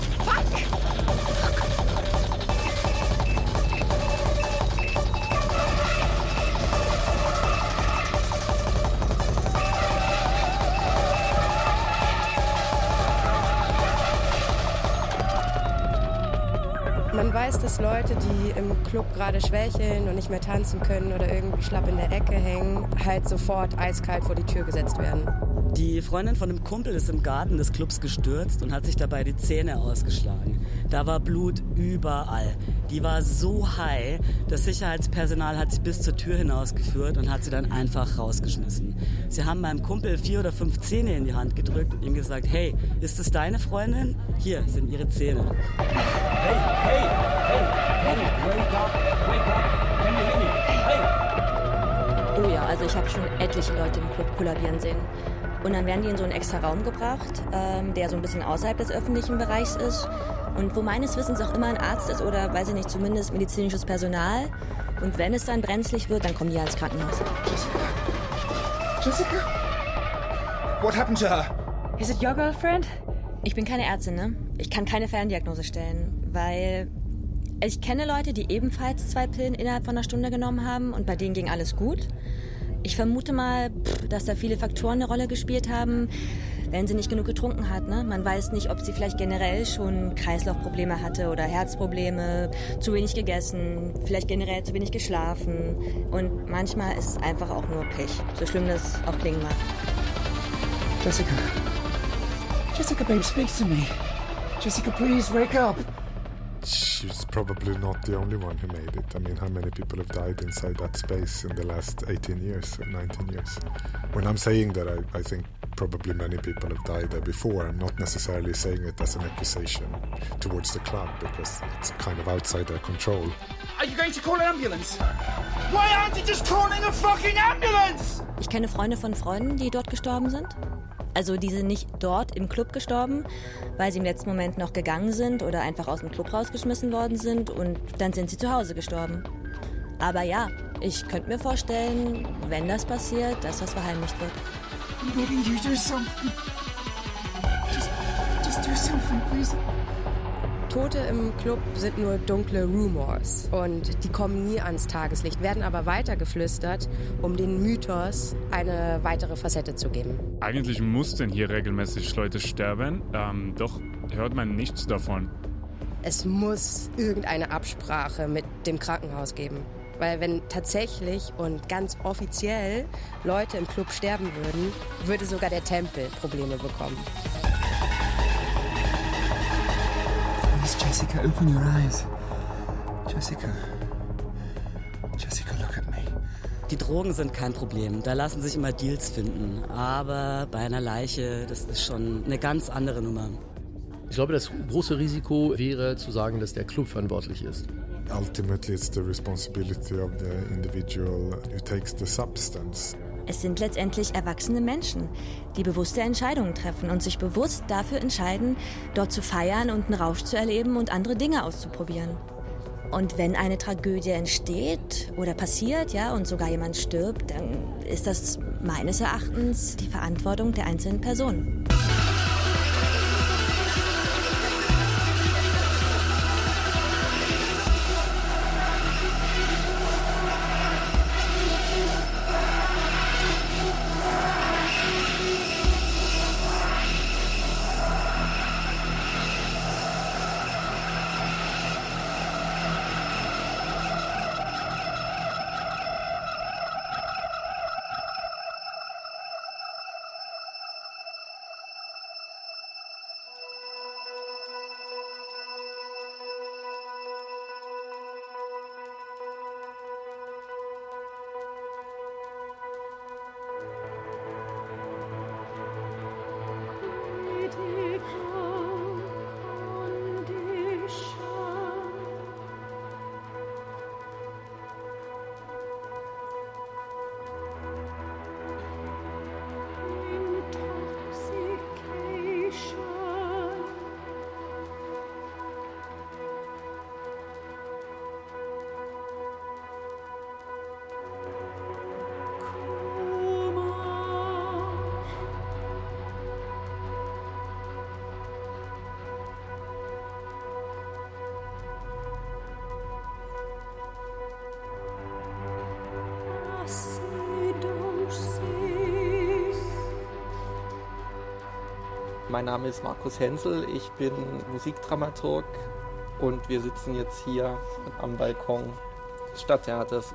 Man weiß, dass Leute, die im Club gerade schwächeln und nicht mehr tanzen können oder irgendwie schlapp in der Ecke hängen, halt sofort eiskalt vor die Tür gesetzt werden. Die Freundin von einem Kumpel ist im Garten des Clubs gestürzt und hat sich dabei die Zähne ausgeschlagen. Da war Blut überall. Die war so high, das Sicherheitspersonal hat sie bis zur Tür hinausgeführt und hat sie dann einfach rausgeschmissen. Sie haben meinem Kumpel vier oder fünf Zähne in die Hand gedrückt und ihm gesagt, hey, ist das deine Freundin? Hier sind ihre Zähne. Hey, hey, hey, hey, wake up, wake up, can you hear me? Hey! Oh ja, also ich habe schon etliche Leute im Club kollabieren sehen. Und dann werden die in so einen extra Raum gebracht, ähm, der so ein bisschen außerhalb des öffentlichen Bereichs ist. Und wo meines Wissens auch immer ein Arzt ist oder, weiß ich nicht, zumindest medizinisches Personal. Und wenn es dann brenzlig wird, dann kommen die ins Krankenhaus. Jessica? Jessica? What happened to her? Is it your girlfriend? Ich bin keine Ärztin, ne? Ich kann keine Ferndiagnose stellen, weil ich kenne Leute, die ebenfalls zwei Pillen innerhalb von einer Stunde genommen haben und bei denen ging alles gut. Ich vermute mal, dass da viele Faktoren eine Rolle gespielt haben, wenn sie nicht genug getrunken hat. Ne? Man weiß nicht, ob sie vielleicht generell schon Kreislaufprobleme hatte oder Herzprobleme, zu wenig gegessen, vielleicht generell zu wenig geschlafen. Und manchmal ist es einfach auch nur Pech, so schlimm das auch klingen mag. Jessica. Jessica, babe, speak to me. Jessica, please, wake up. She's probably not the only one who made it. I mean, how many people have died inside that space in the last eighteen years or nineteen years? When I'm saying that, I, I think probably many people have died there before. I'm not necessarily saying it as an accusation towards the club because it's kind of outside their control. Are you going to call an ambulance? Why aren't you just calling a fucking ambulance? Ich kenne Freunde von Freunden, die dort gestorben sind. Also die sind nicht dort im Club gestorben, weil sie im letzten Moment noch gegangen sind oder einfach aus dem Club rausgeschmissen worden sind und dann sind sie zu Hause gestorben. Aber ja, ich könnte mir vorstellen, wenn das passiert, dass das verheimlicht wird. Maybe you do something. Just, just do something, please. Tote im Club sind nur dunkle Rumors und die kommen nie ans Tageslicht, werden aber weitergeflüstert, um den Mythos eine weitere Facette zu geben. Eigentlich mussten hier regelmäßig Leute sterben, ähm, doch hört man nichts davon. Es muss irgendeine Absprache mit dem Krankenhaus geben. Weil wenn tatsächlich und ganz offiziell Leute im Club sterben würden, würde sogar der Tempel Probleme bekommen. Jessica, open your eyes. Jessica. Jessica, look at me. Die Drogen sind kein Problem, da lassen sich immer Deals finden. Aber bei einer Leiche, das ist schon eine ganz andere Nummer. Ich glaube, das große Risiko wäre zu sagen, dass der Club verantwortlich ist. Ultimately, it's the responsibility of the individual who takes the substance. Es sind letztendlich erwachsene Menschen, die bewusste Entscheidungen treffen und sich bewusst dafür entscheiden, dort zu feiern und einen Rausch zu erleben und andere Dinge auszuprobieren. Und wenn eine Tragödie entsteht oder passiert, ja, und sogar jemand stirbt, dann ist das meines Erachtens die Verantwortung der einzelnen Personen. Mein Name ist Markus Hensel, ich bin Musikdramaturg und wir sitzen jetzt hier am Balkon des Stadttheaters.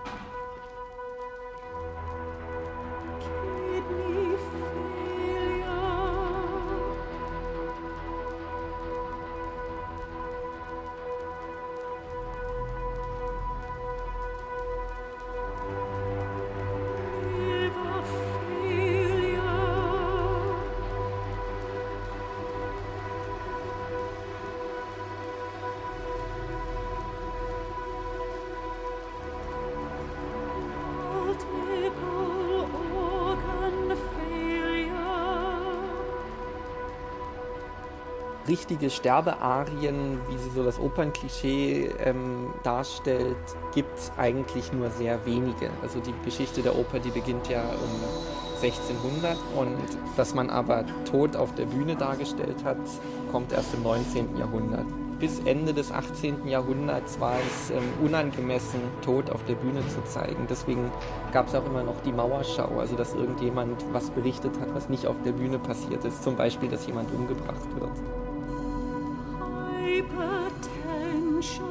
Richtige Sterbearien, wie sie so das Opernklischee ähm, darstellt, gibt es eigentlich nur sehr wenige. Also die Geschichte der Oper, die beginnt ja um sechzehnhundert und dass man aber Tod auf der Bühne dargestellt hat, kommt erst im neunzehnten Jahrhundert. Bis Ende des achtzehnten Jahrhunderts war es ähm, unangemessen, Tod auf der Bühne zu zeigen. Deswegen gab es auch immer noch die Mauerschau, also dass irgendjemand was berichtet hat, was nicht auf der Bühne passiert ist. Zum Beispiel, dass jemand umgebracht wird. Hypertension.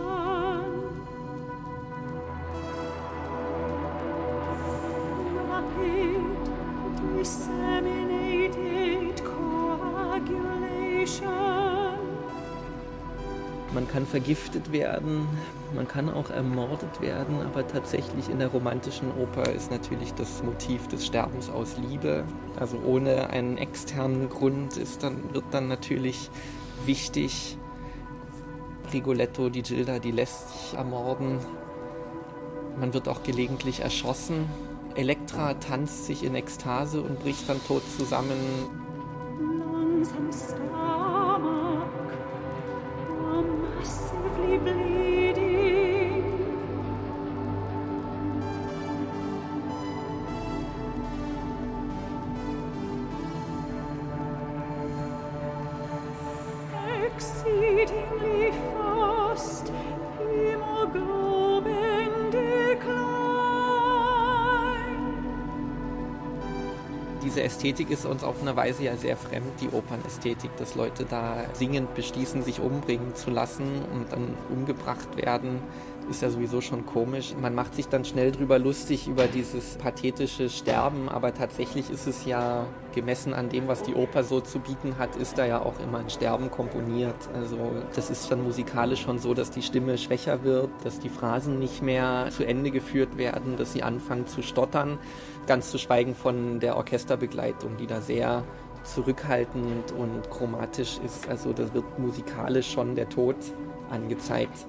Rapid disseminated coagulation. Man kann vergiftet werden, man kann auch ermordet werden, aber tatsächlich in der romantischen Oper ist natürlich das Motiv des Sterbens aus Liebe. Also ohne einen externen Grund ist dann, wird dann natürlich wichtig, Rigoletto, die Gilda, die lässt sich ermorden. Man wird auch gelegentlich erschossen. Elektra tanzt sich in Ekstase und bricht dann tot zusammen. Lungs and stomach are massively bleeding. Exceedingly fast hemoglobin decline. Diese Ästhetik ist uns auf eine Weise ja sehr fremd, die Opernästhetik, dass Leute da singend beschließen, sich umbringen zu lassen und dann umgebracht werden, ist ja sowieso schon komisch. Man macht sich dann schnell drüber lustig über dieses pathetische Sterben, aber tatsächlich ist es ja gemessen an dem, was die Oper so zu bieten hat, ist da ja auch immer ein Sterben komponiert. Also das ist dann musikalisch schon so, dass die Stimme schwächer wird, dass die Phrasen nicht mehr zu Ende geführt werden, dass sie anfangen zu stottern. Ganz zu schweigen von der Orchesterbegleitung, die da sehr zurückhaltend und chromatisch ist. Also da wird musikalisch schon der Tod angezeigt.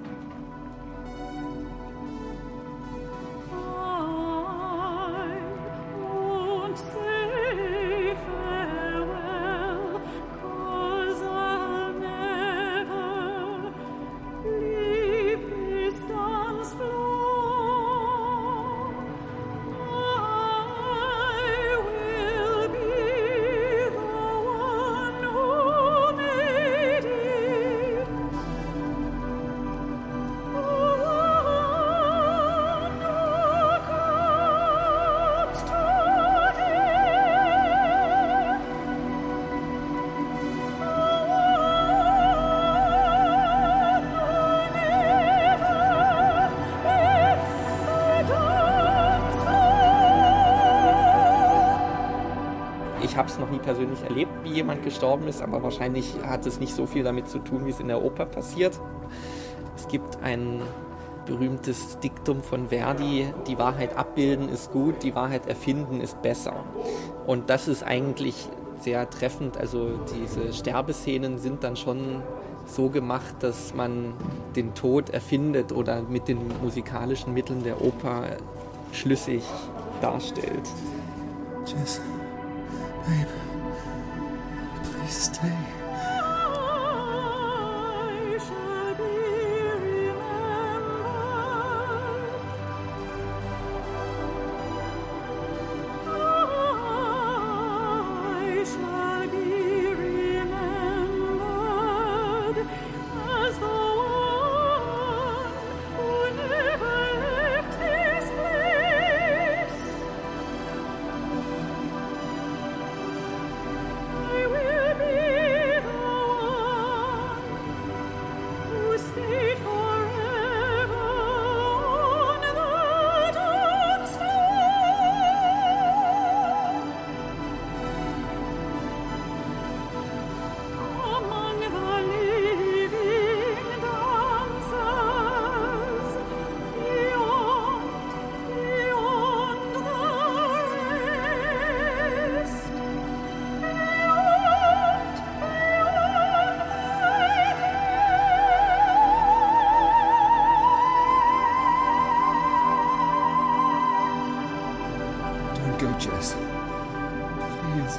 Ich habe es noch nie persönlich erlebt, wie jemand gestorben ist, aber wahrscheinlich hat es nicht so viel damit zu tun, wie es in der Oper passiert. Es gibt ein berühmtes Diktum von Verdi: Die Wahrheit abbilden ist gut, die Wahrheit erfinden ist besser. Und das ist eigentlich sehr treffend. Also diese Sterbeszenen sind dann schon so gemacht, dass man den Tod erfindet oder mit den musikalischen Mitteln der Oper schlüssig darstellt. Jess. Babe, please stay. I shall be remembered. I shall be remembered as the one who never left his place. I will be Jess. Please.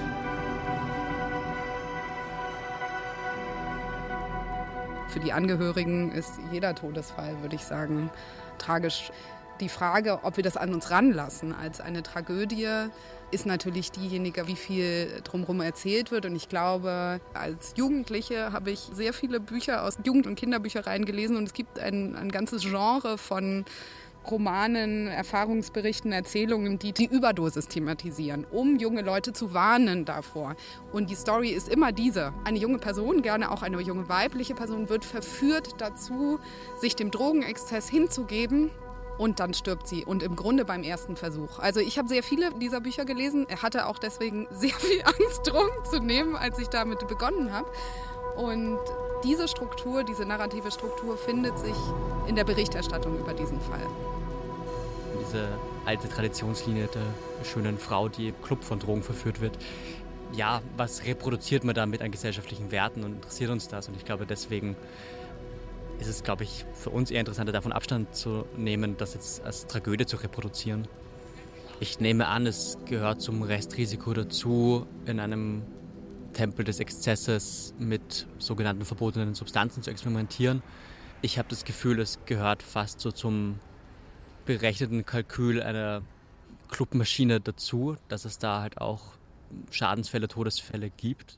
Für die Angehörigen ist jeder Todesfall, würde ich sagen, tragisch. Die Frage, ob wir das an uns ranlassen als eine Tragödie, ist natürlich diejenige, wie viel drumherum erzählt wird. Und ich glaube, als Jugendliche habe ich sehr viele Bücher aus Jugend- und Kinderbüchereien gelesen. Und es gibt ein, ein ganzes Genre von Romanen, Erfahrungsberichten, Erzählungen, die die Überdosis thematisieren, um junge Leute zu warnen davor. Und die Story ist immer diese. Eine junge Person, gerne auch eine junge weibliche Person, wird verführt dazu, sich dem Drogenexzess hinzugeben. Und dann stirbt sie. Und im Grunde beim ersten Versuch. Also ich habe sehr viele dieser Bücher gelesen. Er hatte auch deswegen sehr viel Angst, Drogen zu nehmen, als ich damit begonnen habe. Und diese Struktur, diese narrative Struktur findet sich in der Berichterstattung über diesen Fall. Diese alte Traditionslinie der schönen Frau, die im Club von Drogen verführt wird. Ja, was reproduziert man damit an gesellschaftlichen Werten und interessiert uns das? Und ich glaube, deswegen ist es, glaube ich, für uns eher interessanter, davon Abstand zu nehmen, das jetzt als Tragödie zu reproduzieren. Ich nehme an, es gehört zum Restrisiko dazu, in einem Tempel des Exzesses mit sogenannten verbotenen Substanzen zu experimentieren. Ich habe das Gefühl, es gehört fast so zum berechneten Kalkül einer Clubmaschine dazu, dass es da halt auch Schadensfälle, Todesfälle gibt.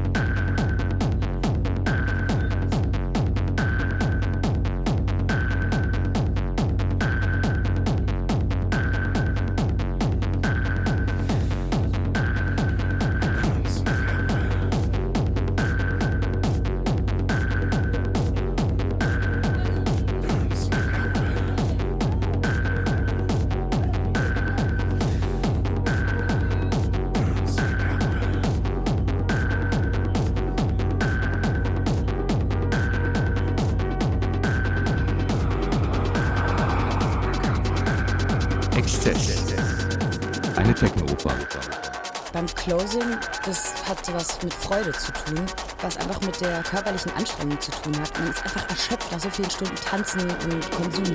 Eine Techno-Oper. Beim Closing, das hat was mit Freude zu tun, was einfach mit der körperlichen Anstrengung zu tun hat. Man ist einfach erschöpft nach so vielen Stunden Tanzen und Konsum.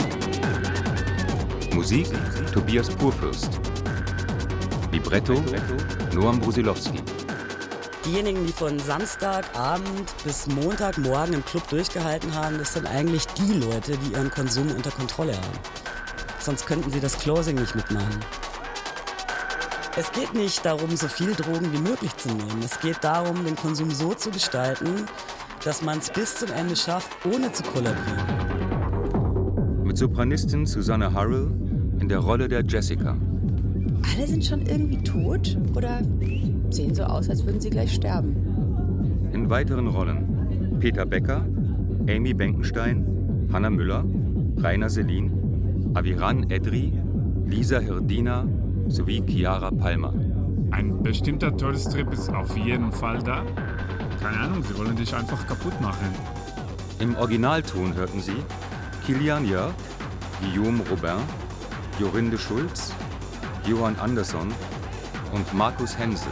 Musik Tobias Purfürst. Libretto Noam Brusilowski. Diejenigen, die von Samstagabend bis Montagmorgen im Club durchgehalten haben, das sind eigentlich die Leute, die ihren Konsum unter Kontrolle haben. Sonst könnten sie das Closing nicht mitmachen. Es geht nicht darum, so viel Drogen wie möglich zu nehmen. Es geht darum, den Konsum so zu gestalten, dass man es bis zum Ende schafft, ohne zu kollabieren. Mit Sopranistin Susanne Harrell in der Rolle der Jessica. Alle sind schon irgendwie tot oder sehen so aus, als würden sie gleich sterben. In weiteren Rollen Peter Becker, Amy Benkenstein, Hannah Müller, Rainer Selin, Aviran Edri, Lisa Hirdina sowie Chiara Palmer. Ein bestimmter Todestrip ist auf jeden Fall da. Keine Ahnung, sie wollen dich einfach kaputt machen. Im Originalton hörten Sie Kilian Jörg, Guillaume Robin, Jorinde Schulz, Johann Andersson und Markus Hensel.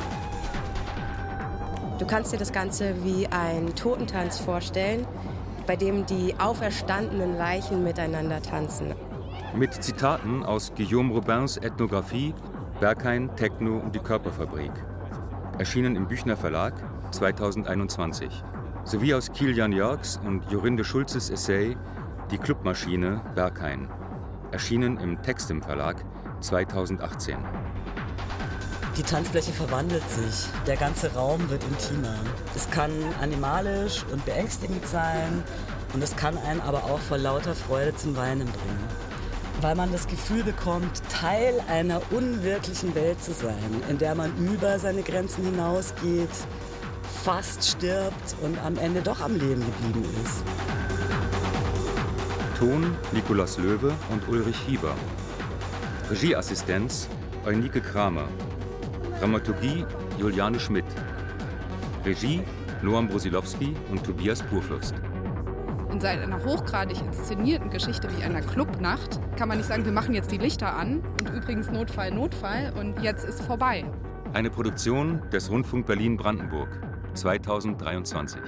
Du kannst dir das Ganze wie ein Totentanz vorstellen, bei dem die auferstandenen Leichen miteinander tanzen. Mit Zitaten aus Guillaume Robins Ethnographie Berghain, Techno und die Körperfabrik. Erschienen im Büchner Verlag zweitausendeinundzwanzig. Sowie aus Kilian Jörgs und Jorinde Schulzes Essay Die Clubmaschine Berghain. Erschienen im Textim Verlag zweitausendachtzehn. Die Tanzfläche verwandelt sich. Der ganze Raum wird intimer. Es kann animalisch und beängstigend sein und es kann einen aber auch vor lauter Freude zum Weinen bringen. Weil man das Gefühl bekommt, Teil einer unwirklichen Welt zu sein, in der man über seine Grenzen hinausgeht, fast stirbt und am Ende doch am Leben geblieben ist. Ton Nikolaus Löwe und Ulrich Hieber. Regieassistenz Eunike Kramer. Dramaturgie Juliane Schmidt. Regie Noam Brusilowski und Tobias Purfürst. In einer hochgradig inszenierten Geschichte wie einer Clubnacht kann man nicht sagen, wir machen jetzt die Lichter an und übrigens Notfall, Notfall und jetzt ist vorbei. Eine Produktion des Rundfunk Berlin-Brandenburg zweitausenddreiundzwanzig.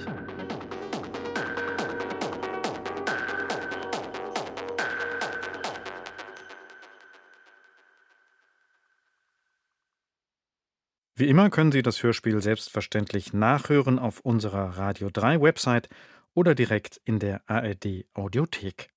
Wie immer können Sie das Hörspiel selbstverständlich nachhören auf unserer Radio drei Website oder direkt in der A R D Audiothek.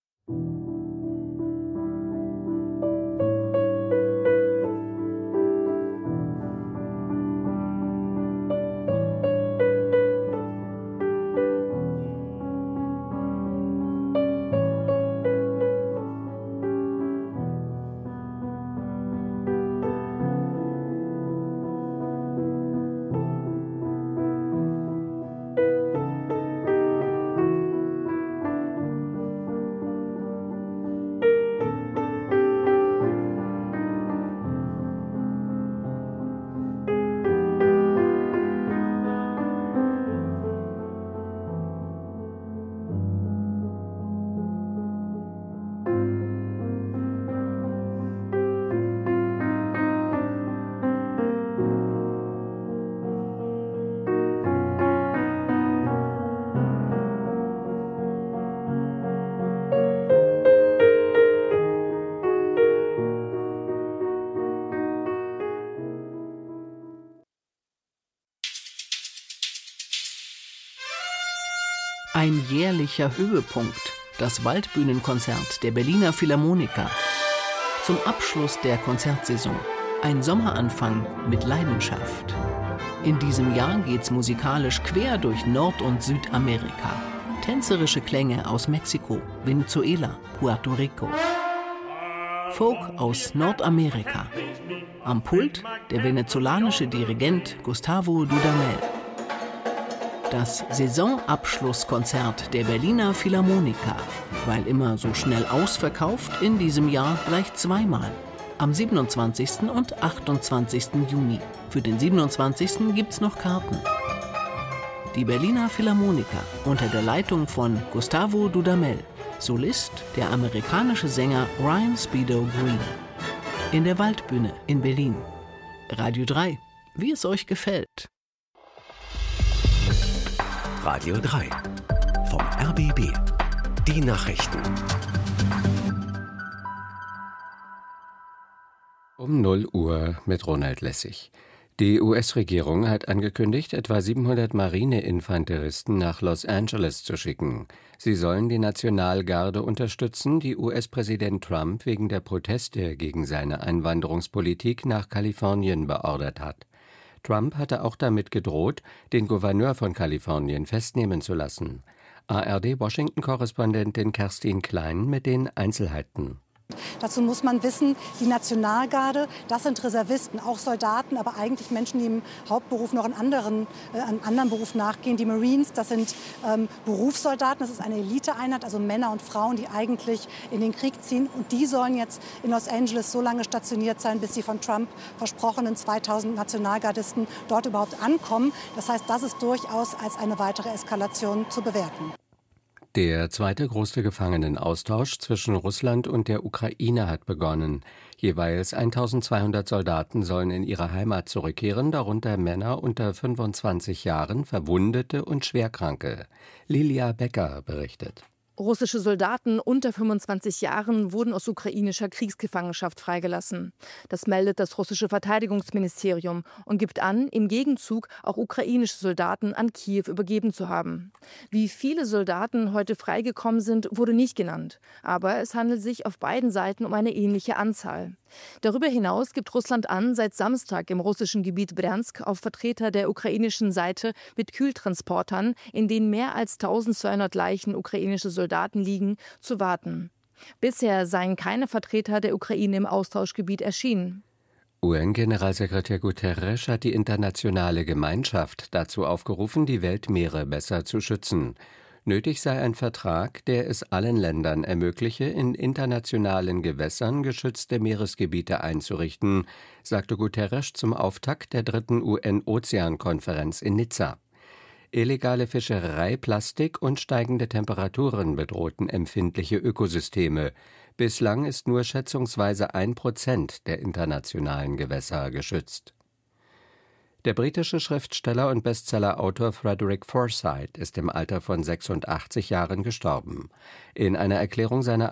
Ein jährlicher Höhepunkt, das Waldbühnenkonzert der Berliner Philharmoniker. Zum Abschluss der Konzertsaison. Ein Sommeranfang mit Leidenschaft. In diesem Jahr geht's musikalisch quer durch Nord- und Südamerika. Tänzerische Klänge aus Mexiko, Venezuela, Puerto Rico. Folk aus Nordamerika. Am Pult der venezolanische Dirigent Gustavo Dudamel. Das Saisonabschlusskonzert der Berliner Philharmoniker, weil immer so schnell ausverkauft, in diesem Jahr gleich zweimal. Am siebenundzwanzigsten und achtundzwanzigsten Juni. Für den siebenundzwanzigsten gibt's noch Karten. Die Berliner Philharmoniker unter der Leitung von Gustavo Dudamel, Solist der amerikanische Sänger Ryan Speedo Green. In der Waldbühne in Berlin. Radio drei, wie es euch gefällt. Radio drei. Vom R B B. Die Nachrichten. Um null Uhr mit Ronald Lessig. Die U S-Regierung hat angekündigt, etwa siebenhundert Marineinfanteristen nach Los Angeles zu schicken. Sie sollen die Nationalgarde unterstützen, die U S-Präsident Trump wegen der Proteste gegen seine Einwanderungspolitik nach Kalifornien beordert hat. Trump hatte auch damit gedroht, den Gouverneur von Kalifornien festnehmen zu lassen. A R D-Washington-Korrespondentin Kerstin Klein mit den Einzelheiten. Dazu muss man wissen, die Nationalgarde, das sind Reservisten, auch Soldaten, aber eigentlich Menschen, die im Hauptberuf noch einen anderen, äh, einen anderen Beruf nachgehen. Die Marines, das sind ähm, Berufssoldaten, das ist eine Eliteeinheit, also Männer und Frauen, die eigentlich in den Krieg ziehen. Und die sollen jetzt in Los Angeles so lange stationiert sein, bis die von Trump versprochenen zweitausend Nationalgardisten dort überhaupt ankommen. Das heißt, das ist durchaus als eine weitere Eskalation zu bewerten. Der zweite große Gefangenenaustausch zwischen Russland und der Ukraine hat begonnen. Jeweils eintausendzweihundert Soldaten sollen in ihre Heimat zurückkehren, darunter Männer unter fünfundzwanzig Jahren, Verwundete und Schwerkranke. Lilia Becker berichtet. Russische Soldaten unter fünfundzwanzig Jahren wurden aus ukrainischer Kriegsgefangenschaft freigelassen. Das meldet das russische Verteidigungsministerium und gibt an, im Gegenzug auch ukrainische Soldaten an Kiew übergeben zu haben. Wie viele Soldaten heute freigekommen sind, wurde nicht genannt. Aber es handelt sich auf beiden Seiten um eine ähnliche Anzahl. Darüber hinaus gibt Russland an, seit Samstag im russischen Gebiet Bryansk auf Vertreter der ukrainischen Seite mit Kühltransportern, in denen mehr als eintausendzweihundert Leichen ukrainischer Soldaten liegen, zu warten. Bisher seien keine Vertreter der Ukraine im Austauschgebiet erschienen. U N-Generalsekretär Guterres hat die internationale Gemeinschaft dazu aufgerufen, die Weltmeere besser zu schützen. Nötig sei ein Vertrag, der es allen Ländern ermögliche, in internationalen Gewässern geschützte Meeresgebiete einzurichten, sagte Guterres zum Auftakt der dritten U N-Ozeankonferenz in Nizza. Illegale Fischerei, Plastik und steigende Temperaturen bedrohten empfindliche Ökosysteme. Bislang ist nur schätzungsweise ein Prozent der internationalen Gewässer geschützt. Der britische Schriftsteller und Bestsellerautor Frederick Forsyth ist im Alter von sechsundachtzig Jahren gestorben. In einer Erklärung seiner